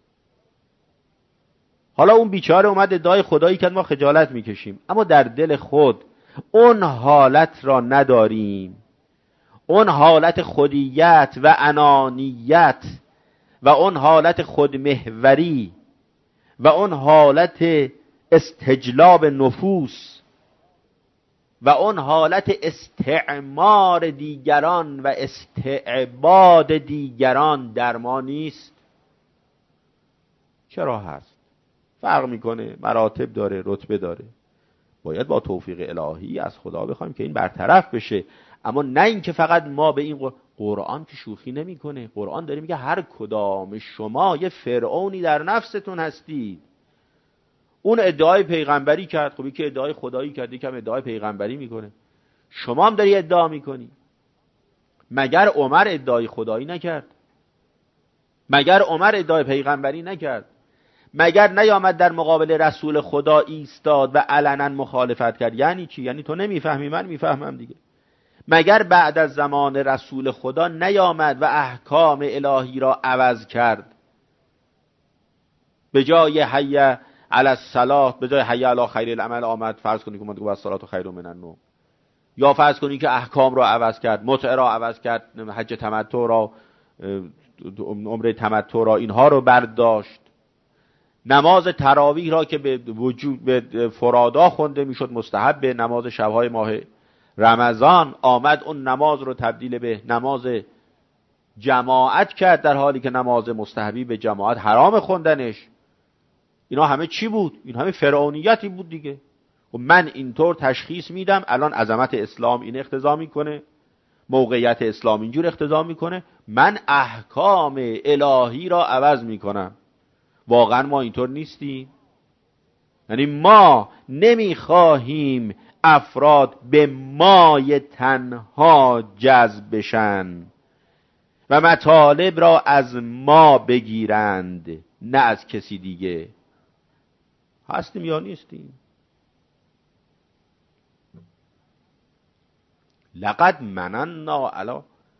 Speaker 1: حالا اون بیچاره اومد ادعای خدایی کرد، ما خجالت میکشیم، اما در دل خود اون حالت را نداریم، اون حالت خودیت و انانیت و اون حالت خودمحوری و اون حالت استجلاب نفوس و اون حالت استعمار دیگران و استعباد دیگران در ما نیست. چرا هست؟ فرق میکنه، مراتب داره، رتبه داره. باید با توفیق الهی از خدا بخوایم که این برطرف بشه، اما نه اینکه فقط ما به این قر... قرآن که شوخی نمیکنه. قرآن داره میگه هر کدام شما یه فرعونی در نفستون هستید. اون ادعای پیغمبری کرد، خب که ادعای خدایی کرد، یکم ادعای پیغمبری میکنه. شما هم داری ادعا میکنی. مگر عمر ادعای خدایی نکرد؟ مگر عمر ادعای پیغمبری نکرد؟ مگر نیامد در مقابل رسول خدا ایستاد و علنا مخالفت کرد؟ یعنی چی؟ یعنی تو نمیفهمی، من میفهمم دیگه. مگر بعد از زمان رسول خدا نیامد و احکام الهی را عوض کرد؟ به جای حی علی الصلاة، به جای حی علی خیر العمل آمد فرض کنی که ما دیگه الصلاة خیر من النوم. یا فرض کنی که احکام را عوض کرد، متع را عوض کرد، حج تمتع را، عمره تمتع را، اینها رو برداشت. نماز تراویح را که به وجود به فرادا خونده میشد مستحب، به نماز شبهای ماه رمضان آمد اون نماز رو تبدیل به نماز جماعت کرد، در حالی که نماز مستحبی به جماعت حرام خوندنش. اینا همه چی بود؟ این همه فرعونیتی بود دیگه. و من اینطور تشخیص میدم الان عظمت اسلام این اقتضا میکنه، موقعیت اسلام اینجور اقتضا میکنه، من احکام الهی را عوض میکنم. واقعا ما اینطور نیستیم. یعنی ما نمیخواهیم افراد به مای تنها جذب بشن و مطالب را از ما بگیرند، نه از کسی دیگه. هستیم یا نیستیم؟ لقد مننا علی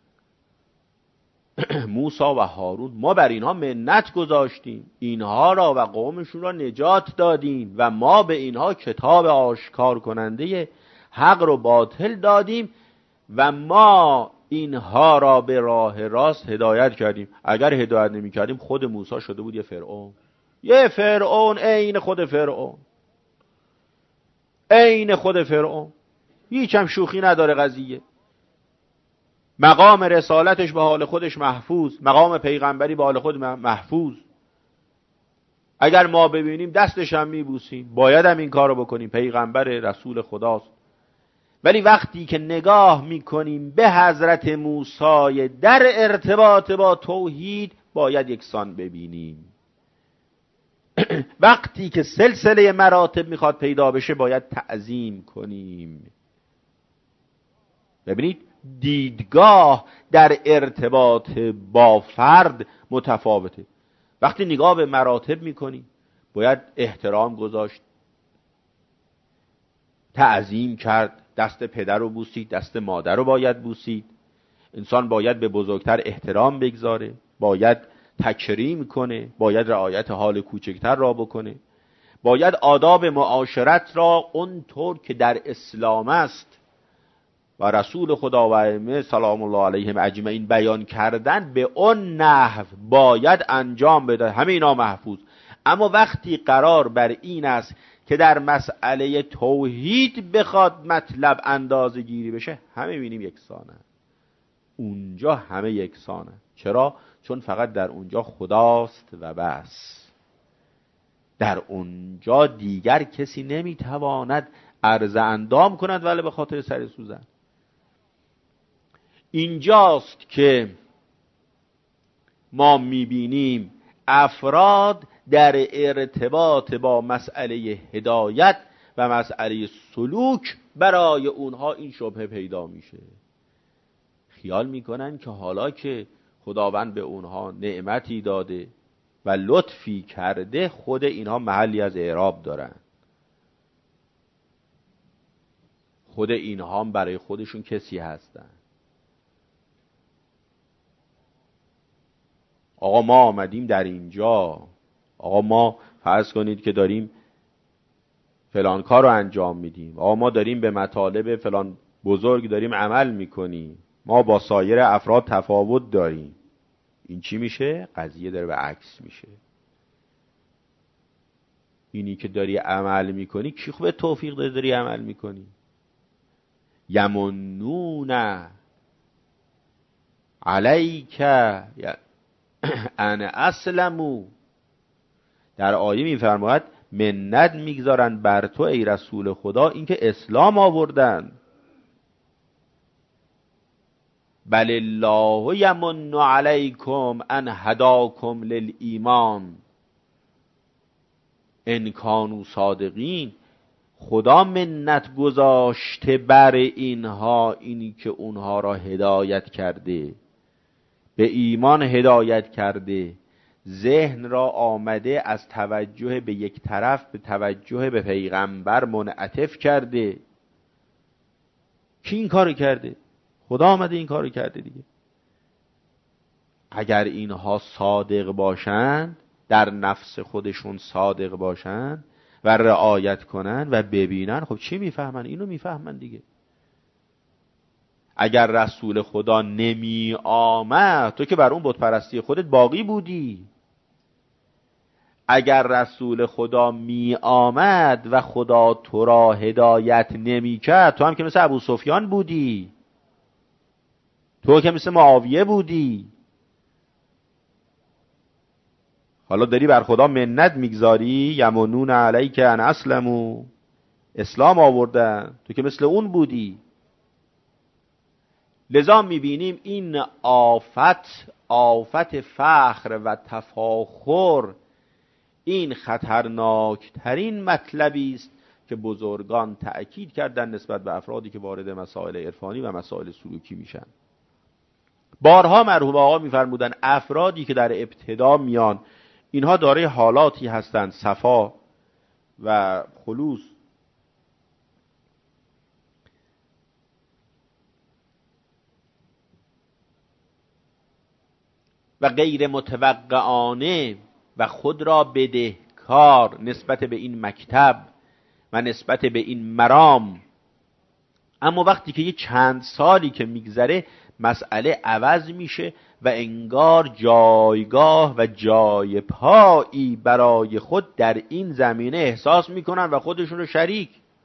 Speaker 1: موسی و هارون، ما بر اینها منت گذاشتیم، اینها را و قومشون را نجات دادیم و ما به اینها کتاب آشکار کننده حق و باطل دادیم و ما اینها را به راه راست هدایت کردیم. اگر هدایت نمی کردیم خود موسی شده بود یه فرعون، یه فرعون عین خود فرعون، عین خود فرعون. هیچ هم شوخی نداره قضیه. مقام رسالتش به حال خودش محفوظ، مقام پیغمبری به حال خود محفوظ. اگر ما ببینیم دستش هم میبوسیم، باید هم این کار رو بکنیم، پیغمبر رسول خداست. ولی وقتی که نگاه میکنیم به حضرت موسی در ارتباط با توحید باید یکسان ببینیم. وقتی که سلسله مراتب میخواد پیدا بشه باید تعظیم کنیم. ببینید دیدگاه در ارتباط با فرد متفاوته. وقتی نگاه به مراتب میکنی باید احترام گذاشت، تعظیم کرد، دست پدر رو بوسید، دست مادر رو باید بوسید. انسان باید به بزرگتر احترام بگذاره، باید تکریم کنه، باید رعایت حال کوچکتر را بکنه، باید آداب معاشرت را اونطور که در اسلام است و رسول خدا و ائمه سلام الله علیهم اجمعین بیان کردن به اون نحو باید انجام بده. همه اینا محفوظ. اما وقتی قرار بر این است که در مسئله توحید بخواد مطلب اندازه گیری بشه، همه بینیم یکسانه. اونجا همه یکسانه. چرا؟ چون فقط در اونجا خداست و بس. در اونجا دیگر کسی نمیتواند عرض اندام کند ولی به خاطر سر سوزن. اینجاست که ما میبینیم افراد در ارتباط با مسئله هدایت و مسئله سلوک برای اونها این شبهه پیدا میشه. خیال میکنن که حالا که خداوند به اونها نعمتی داده و لطفی کرده خود اینها محلی از اعراب دارن، خود اینها هم برای خودشون کسی هستن. آقا ما آمدیم در اینجا، آقا ما فرض کنید که داریم فلان کار رو انجام میدیم، آقا ما داریم به مطالب فلان بزرگ داریم عمل میکنیم، ما با سایر افراد تفاوت داریم. این چی میشه؟ قضیه داره به عکس میشه. اینی که داری عمل میکنی کی خوبه توفیق داری داری عمل میکنی؟ یمنون علیک ان اسلموا، در آیه میفرماید منت میگذارن بر تو ای رسول خدا اینکه اسلام آوردن. بل الله یمن علیکم ان هداکم للایمان ان کانوا صادقین. خدا منت گذاشته بر اینها اینی که اونها را هدایت کرده، به ایمان هدایت کرده، ذهن را آمده از توجه به یک طرف به توجه به پیغمبر منعطف کرده. کی این کارو کرده؟ خدا آمده این کارو کرده دیگه. اگر اینها صادق باشند، در نفس خودشون صادق باشند و رعایت کنن و ببینن، خب چی میفهمن؟ اینو میفهمن دیگه. اگر رسول خدا نمی آمد تو که بر اون بت پرستی خودت باقی بودی. اگر رسول خدا می آمد و خدا تو را هدایت نمی کرد تو هم که مثل ابو سفیان بودی، تو که مثل معاویه بودی. حالا داری بر خدا منت میگذاری، یمنون علیک ان اسلموا، اسلام آوردن، تو که مثل اون بودی. لذا میبینیم این آفت، آفت فخر و تفاخر، این خطرناک ترین مطلبی است که بزرگان تأکید کردن نسبت به افرادی که وارد مسائل عرفانی و مسائل سلوکی میشن. بارها مرحوم آقا میفرمودن افرادی که در ابتدا میان اینها دارای حالاتی هستند صفا و خلوص و غیر متوقعانه و خود را بدهکار نسبت به این مکتب و نسبت به این مرام. اما وقتی که یه چند سالی که میگذره مسئله عوض میشه و انگار جایگاه و جای پایی برای خود در این زمینه احساس میکنن و خودشون رو شریک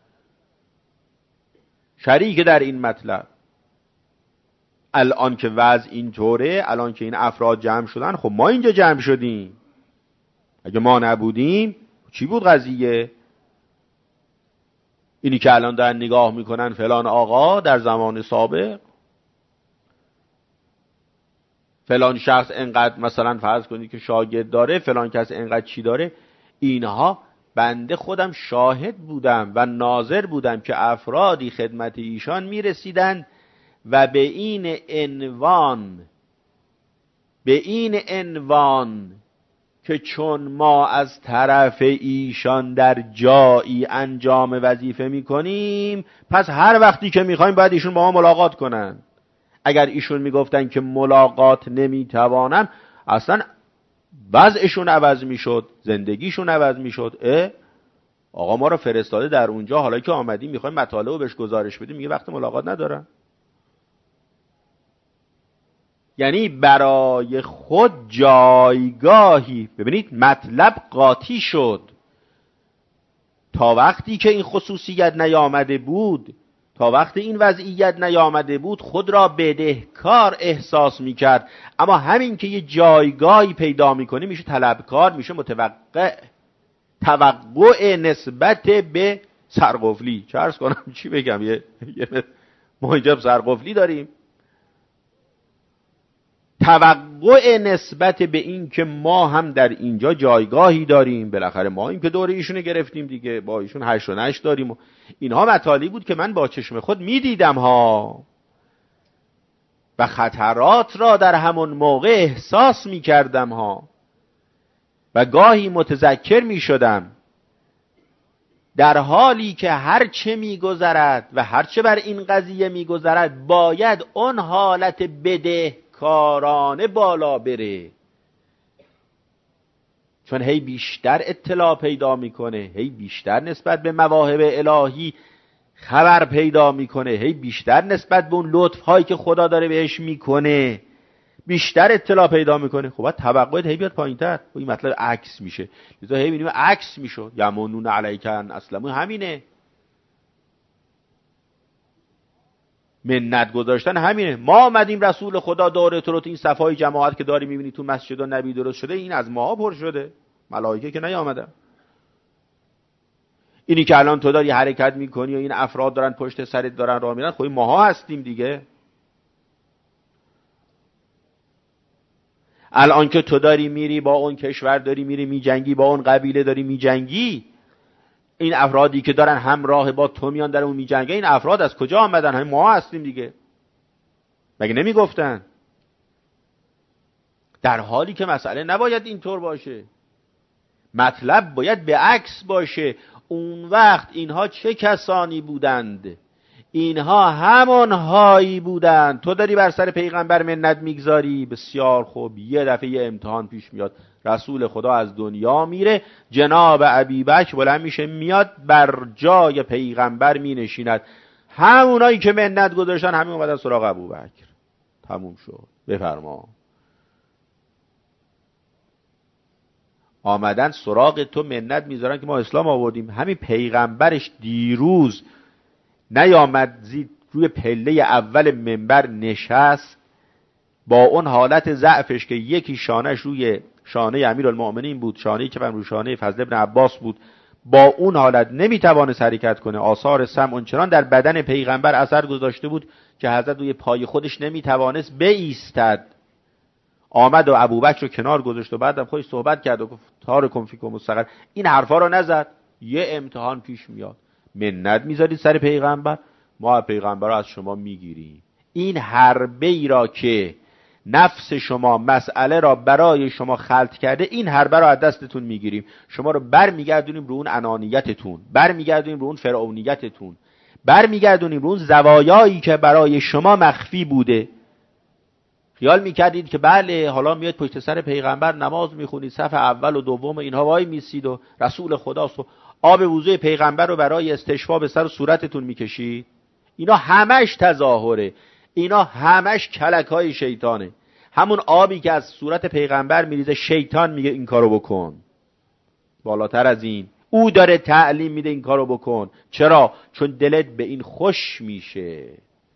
Speaker 1: شریک در این مطلب. الان که وضع اینطوره، الان که این افراد جمع شدن، خب ما اینجا جمع شدیم، اگه ما نبودیم چی بود قضیه؟ اینی که الان دارن نگاه میکنن فلان آقا در زمان سابق، فلان شخص انقدر مثلا فرض کنید که شاگرد داره، فلان کس انقدر چی داره، اینها بنده خودم شاهد بودم و ناظر بودم که افرادی خدمت ایشان میرسیدن و به این عنوان به این عنوان که چون ما از طرف ایشان در جایی انجام وظیفه میکنیم پس هر وقتی که میخوایم باید ایشون با ما ملاقات کنن. اگر ایشون میگفتن که ملاقات نمیتوانم، اصلا وضعشون عوض میشد، زندگیشون عوض میشد. اه آقا ما رو فرستاده در اونجا، حالا که آمدیم میخوایم مطالب رو بهش گزارش بدیم، میگه وقت ملاقات ندارم. یعنی برای خود جایگاهی، ببینید مطلب قاطی شد. تا وقتی که این خصوصیت نیامده بود، تا وقتی این وضعیت نیامده بود، خود را بدهکار احساس میکرد. اما همین که یه جایگاهی پیدا میکنه میشه طلبکار، میشه متوقع. توقع نسبت به سرقفلی. چه عرض کنم چی بگم، یه, یه ما اینجا سرقفلی داریم. توقع نسبت به این که ما هم در اینجا جایگاهی داریم، بالاخره ما این که دوره ایشونو گرفتیم دیگه، با ایشون هشت و نشت داریم و اینها مطالبی بود که من با چشم خود میدیدم ها و خطرات را در همون موقع احساس میکردم ها و گاهی متذکر میشدم، در حالی که هر چه میگذرد و هر چه بر این قضیه میگذرد باید اون حالت بدهکارانه بالا بره، چون هی بیشتر اطلاع پیدا میکنه، هی بیشتر نسبت به مواهب الهی خبر پیدا میکنه، هی بیشتر نسبت به اون لطف هایی که خدا داره بهش میکنه بیشتر اطلاع پیدا میکنه. خب باید توقعت هی بیاد پایین‌تر. خب این مطلب عکس میشه، لذا هی میبینیم عکس میشد. یمنون علیک ان اسلموا، همینه. منت گذاشتن همینه. ما آمدیم رسول خدا داره تو رو، این صفای جماعت که داری میبینی تو مسجد و نبی درست شده، این از ما پر شده، ملائکه که نیامدن. اینی که الان تو داری حرکت میکنی و این افراد دارن پشت سرت دارن راه میرن، خب ماها هستیم دیگه. الان که تو داری میری با اون کشور داری میری میجنگی، با اون قبیله داری میجنگی، این افرادی که دارن همراه با تو میان در اون میجنگه، این افراد از کجا آمدن؟ همین ما هستیم دیگه. مگه نمیگفتن؟ در حالی که مسئله نباید اینطور باشه، مطلب باید به عکس باشه. اون وقت اینها چه کسانی بودند؟ اینها همانهایی بودند. تو داری بر سر پیغمبر منت میگذاری، بسیار خوب. یه دفعه یه امتحان پیش میاد، رسول خدا از دنیا میره، جناب ابوبکر بلند میشه میاد بر جای پیغمبر مینشیند. همونایی که منت گذاشتن همین اومدن سراغ ابوبکر. تموم شد. بفرما. آمدن سراغ تو منت میذارن که ما اسلام آوردیم. همین پیغمبرش دیروز نیامد زید روی پله اول منبر نشست با اون حالت ضعفش که یکی شانهش روی شانه امیرالمؤمنین بود، شانه‌ای که روی شانه فضل ابن عباس بود، با اون حالت نمیتوانست حرکت کنه. آثار سم اونچنان در بدن پیغمبر اثر گذاشته بود که حضرت روی پای خودش نمیتوانست بایستد. آمد و ابوبکر رو کنار گذاشت و بعدم خودش صحبت کرد و گفت تارکم فیکم مستقر. این حرفا رو نزد. یه امتحان پیش میاد، منت میذارید سر پیغمبر، ما پیغمبر رو از شما میگیریم. این حربه ای را که نفس شما مسئله را برای شما خلط کرده، این حربه را از دستتون میگیریم، شما رو بر میگردونیم رو اون انانیتتون، بر میگردونیم رو اون فرعونیتتون، بر میگردونیم رو اون زوایایی که برای شما مخفی بوده. خیال میکردید که بله حالا میاد پشت سر پیغمبر نماز میخونید، صف اول و دوم اینها وای میسید و رسول خداست و آب وضوء پیغمبر رو برای استشفا به سر صورتتون میکشید. اینا همش تظاهره، اینا همش کلکای شیطانه. همون آبی که از صورت پیغمبر میریزه شیطان میگه این کارو بکن. بالاتر از این او داره تعلیم میده این کارو بکن. چرا؟ چون دلت به این خوش میشه،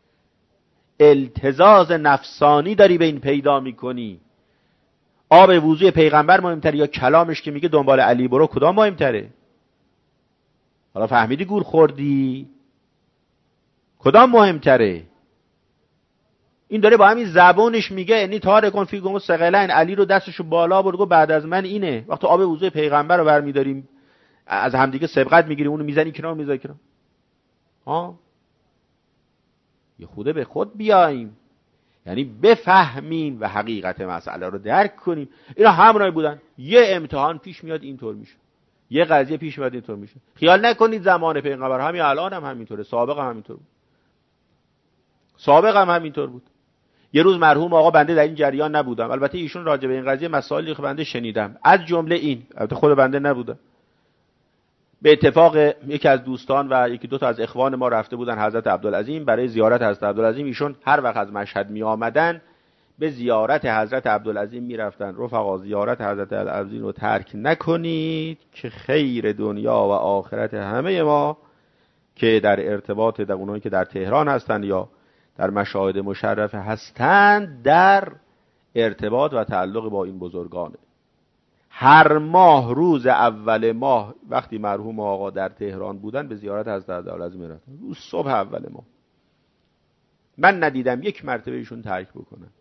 Speaker 1: التزاز نفسانی داری به این پیدا میکنی. آب وضوء پیغمبر مهمتره یا کلامش که میگه دنبال علی برو؟ کدام مهمتره؟ حالا فهمیدی گول خوردی؟ کدام مهمتره؟ این داره با همین زبانش میگه انی تارکون فیکم ثقلین، علی رو دستشو بالا برد بعد از من اینه. وقتی آب وضوء پیغمبر رو برمیداریم از همدیگه سبقت میگیریم، اونو میزنی کنار میذاری کنار. ها یه خوده به خود بیاییم، یعنی بفهمیم و حقیقت مسئله رو درک کنیم. اینا همونایی بودن. یه امتحان پیش میاد اینطور میشه، یه قضیه پیش میاد اینطور میشه. خیال نکنید زمان پیغمبر همین الان هم همینطوره، سابق هم همینطور بود، سابق هم همینطور بود. یه روز مرحوم آقا، بنده در این جریان نبودم، البته ایشون راجع به این قضیه مسائلی که بنده شنیدم، از جمله این، البته خود بنده نبودم، به اتفاق یکی از دوستان و یکی دو تا از اخوان ما رفته بودن حضرت عبدالعظیم برای زیارت حضرت عبدالعظیم. ایشون هر وقت از مشهد می آمدن به زیارت حضرت عبدالعظیم می رفتن. رفقا زیارت حضرت عبدالعظیم رو ترک نکنید که خیر دنیا و آخرت همه ما که در ارتباط در اونایی که در تهران هستند یا در مشاهد مشرفه هستند در ارتباط و تعلق با این بزرگانه. هر ماه روز اول ماه وقتی مرحوم آقا در تهران بودن به زیارت حضرت عبدالعظیم رفتن، روز صبح اول ماه. من ندیدم یک مرتبه ایشون ترک بکنن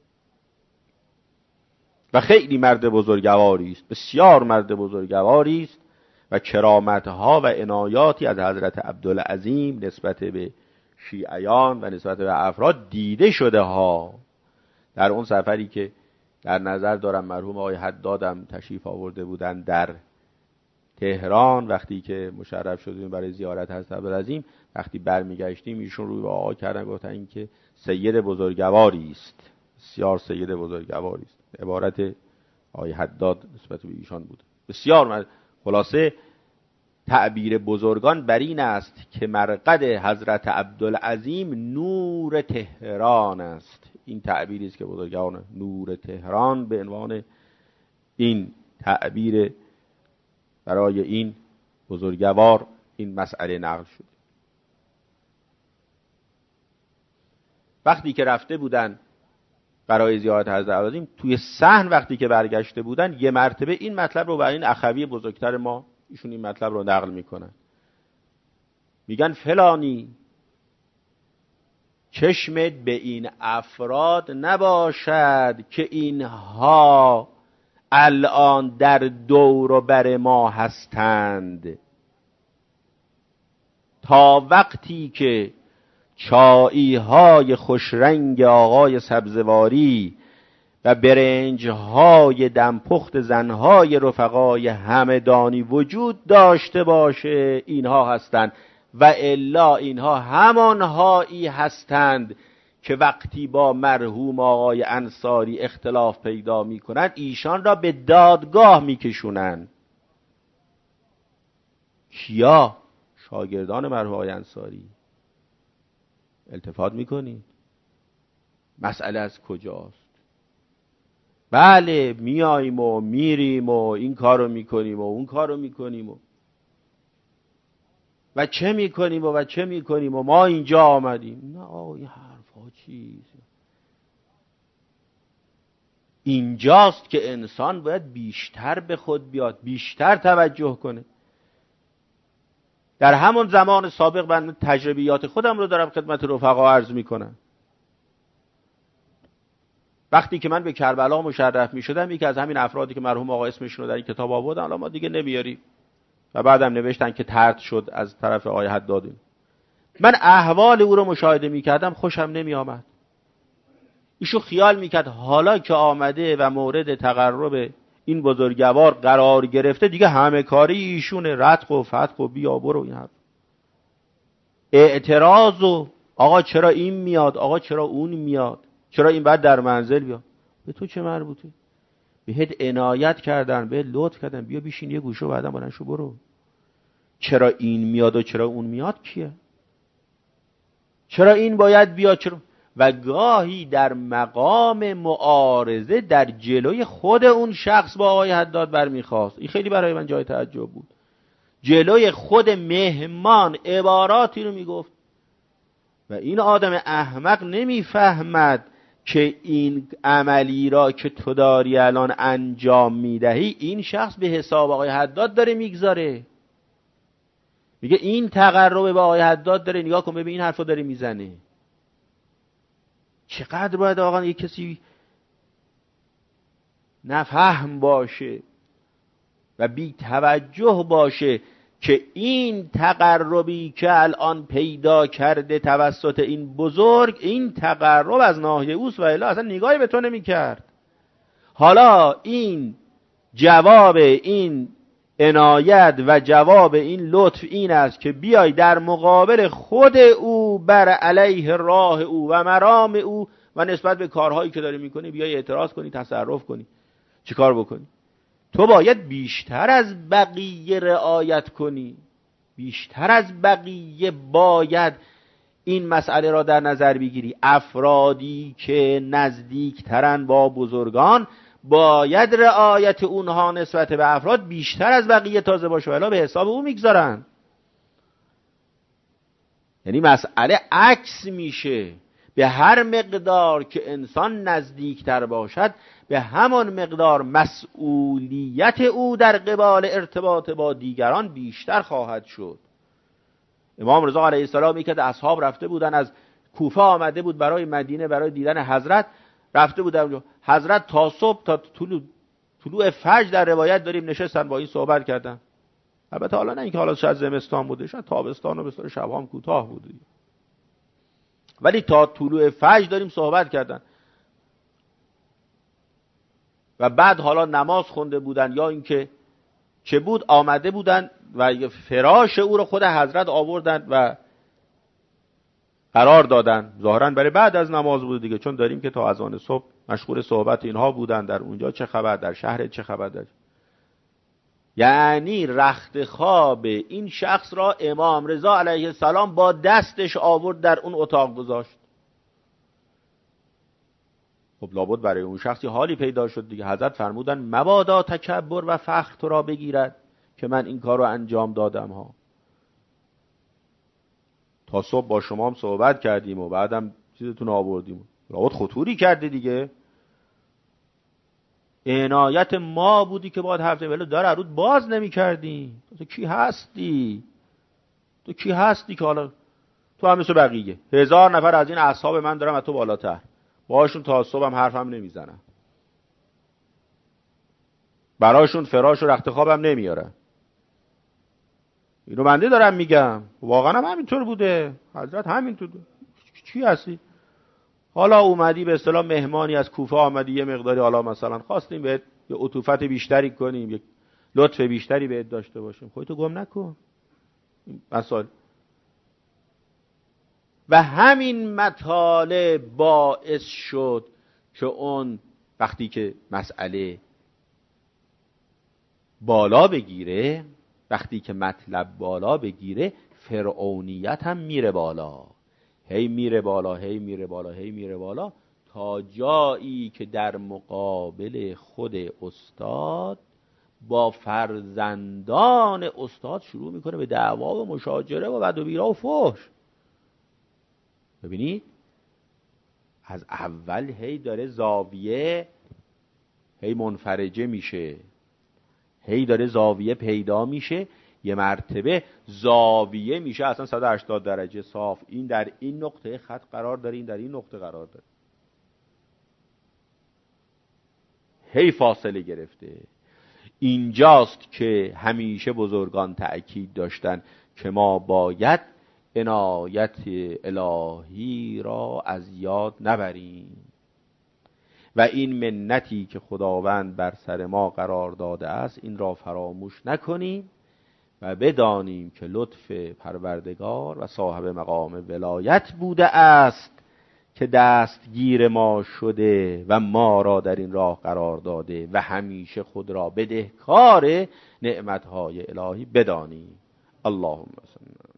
Speaker 1: و خیلی مرد بزرگواری است، بسیار مرد بزرگواری است و کرامتها و عنایاتی از حضرت عبدالعظیم نسبت به شیعیان و نسبت به افراد دیده شده ها. در اون سفری که در نظر دارم مرحوم آقای حدادم تشریف آورده بودن در تهران، وقتی که مشرف شدیم برای زیارت حضرت عبدالعظیم، وقتی برمیگشتیم ایشون روی به آقا کردن گفتن این که سید بزرگواری است، بسیار سید بزرگواری است. عبارت آقای حداد نسبت به ایشان بود. بسیار من خلاصه تعبیر بزرگان بر این است که مرقد حضرت عبدالعظیم نور تهران است. این تعبیری است که بزرگان نور تهران به عنوان این تعبیر برای این بزرگوار این مسئله نقل شد. وقتی که رفته بودن برای زیارت حضرت عبدالعظیم، توی صحن وقتی که برگشته بودن یه مرتبه این مطلب رو برای این اخوی بزرگتر ما ایشون این مطلب رو نقل میکنن، میگن فلانی چشمت به این افراد نباشد که اینها الان در دور و بر ما هستند، تا وقتی که چایی های خوشرنگ آقای سبزواری و برنج های دمپخت زنهای رفقای همدانی وجود داشته باشه اینها هستند، و الا اینها همانهایی هستند که وقتی با مرحوم آقای انصاری اختلاف پیدا می کنند ایشان را به دادگاه می کشونند. کیا؟ شاگردان مرحوم آقای انصاری. التفات می کنید مسئله از کجاست؟ بله میاییم و میریم و این کارو میکنیم و اون کارو میکنیم و و چه میکنیم و, و چه میکنیم و ما اینجا آمدیم. نه آقا این حرفا چیست؟ اینجاست که انسان باید بیشتر به خود بیاد، بیشتر توجه کنه. در همون زمان سابق من تجربیات خودم رو دارم خدمت رفقا عرض میکنم. وقتی که من به کربلا مشرف می شدم، یکی از همین افرادی که مرحوم آقا اسمشون رو در این کتاب آوردن الان ما دیگه نمیاریم و بعدم نوشتن که طرد شد از طرف آقای حدادی، من احوال او رو مشاهده می کردم خوشم نمی آمد. ایشو خیال می کرد حالا که آمده و مورد تقرب این بزرگوار قرار گرفته دیگه همه کاری ایشونه، رتق و فتق و بیا برو این حرف. اعتراض و آقا چرا این میاد، آقا چرا اون میاد، چرا این بعد در منزل بیاد، به تو چه مربوطه؟ بهت عنایت کردن، بهت لطف کردن، بیا بشین یه گوشه و بعدم بلند شو برو. چرا این میاد و چرا اون میاد کیه؟ چرا این باید بیاد چرا؟ و گاهی در مقام معارضه در جلوی خود اون شخص با آقای حداد برمیخواست. این خیلی برای من جای تعجب بود. جلوی خود مهمان عباراتی رو میگفت و این آدم احمق نمیفهمد که این عملی را که تو داری الان انجام میدهی این شخص به حساب آقای حداد داره میگذاره. میگه این تقرب به آقای حداد داره، نگاه کن ببین این حرفو داره میزنه. چقدر باید آقا یک کسی نفهم باشه و بی توجه باشه که این تقربی که الان پیدا کرده توسط این بزرگ، این تقرب از ناحیه اوست و الا اصلا نگاهی به تو نمی کرد. حالا این جواب این عنایت و جواب این لطف این است که بیای در مقابل خود او بر علیه راه او و مرام او و نسبت به کارهایی که داری میکنی بیای اعتراض کنی، تصرف کنی. چی کار بکنی؟ تو باید بیشتر از بقیه رعایت کنی، بیشتر از بقیه باید این مسئله را در نظر بگیری. افرادی که نزدیکترن با بزرگان باید رعایت اونها نسبت به افراد بیشتر از بقیه تازه باشه، ولی به حساب او میگذارن. یعنی مسئله عکس میشه، به هر مقدار که انسان نزدیکتر باشد به همان مقدار مسئولیت او در قبال ارتباط با دیگران بیشتر خواهد شد. امام رضا علیه السلام ای که اصحاب رفته بودن، از کوفه آمده بود برای مدینه برای دیدن حضرت، رفته بودن حضرت تا صبح تا طلوع طلوع فجر در روایت داریم نشستن با این صحبت کردن. البته حالا نه اینکه حالا شاید زمستان بوده، شاید تابستان و بسیار شب‌ها هم کوتاه بوده، ولی تا طلوع فجر داریم صحبت کردن. و بعد حالا نماز خونده بودن یا اینکه چه بود، آمده بودن و فراش او رو خود حضرت آوردن و قرار دادن. ظاهرا برای بعد از نماز بود دیگه، چون داریم که تا اذان صبح مشغول صحبت اینها بودن، در اونجا چه خبر، در شهر چه خبر داشت. یعنی رخت خواب این شخص را امام رضا علیه السلام با دستش آورد در اون اتاق گذاشت. خب لابد برای اون شخصی حالی پیدا شد دیگه. حضرت فرمودن مبادا تکبر و فخر تو را بگیرد که من این کار رو انجام دادم ها. تا صبح با شما هم صحبت کردیم و بعدم چیزتون آوردیم، لابد خطوری کرده دیگه. عنایت ما بودی که باید حرف ولی در عروض باز نمی کردی. تو کی هستی؟ تو کی هستی که حالا تو هم مثل بقیه هزار نفر از این اصحاب من دارم و تو بالاتر، باهاشون تا صبح هم حرفم نمیزنم، براشون فراش و رخت خوابم نمیارم. اینو بنده دارم میگم، واقعا هم همینطور بوده. حضرت همینطور. چی هستی؟ حالا اومدی به اصطلاح مهمانی از کوفه آمدی، یه مقداری حالا مثلا خواستیم بهت یه عطوفت بیشتری کنیم، یک لطف بیشتری بهت داشته باشیم، خودتو گم نکن. مثلا و همین مطالب باعث شد که اون وقتی که مسئله بالا بگیره، وقتی که مطلب بالا بگیره، فرعونیت هم میره بالا، هی میره بالا هی میره بالا هی میره بالا تا جایی که در مقابل خود استاد با فرزندان استاد شروع میکنه به دعوا و مشاجره و بد و بیرا و فحش. ببینید از اول هی داره زاویه هی منفرجه میشه، هی داره زاویه پیدا میشه، یه مرتبه زاویه میشه اصلا صد و هشتاد درجه صاف. این در این نقطه خط قرار داره، این در این نقطه قرار داره، هی فاصله گرفته. اینجاست که همیشه بزرگان تأکید داشتن که ما باید عنایت الهی را از یاد نبریم و این منتی که خداوند بر سر ما قرار داده است این را فراموش نکنیم و بدانیم که لطف پروردگار و صاحب مقام ولایت بوده است که دستگیر ما شده و ما را در این راه قرار داده و همیشه خود را بدهکار نعمتهای الهی بدانیم. اللهم صل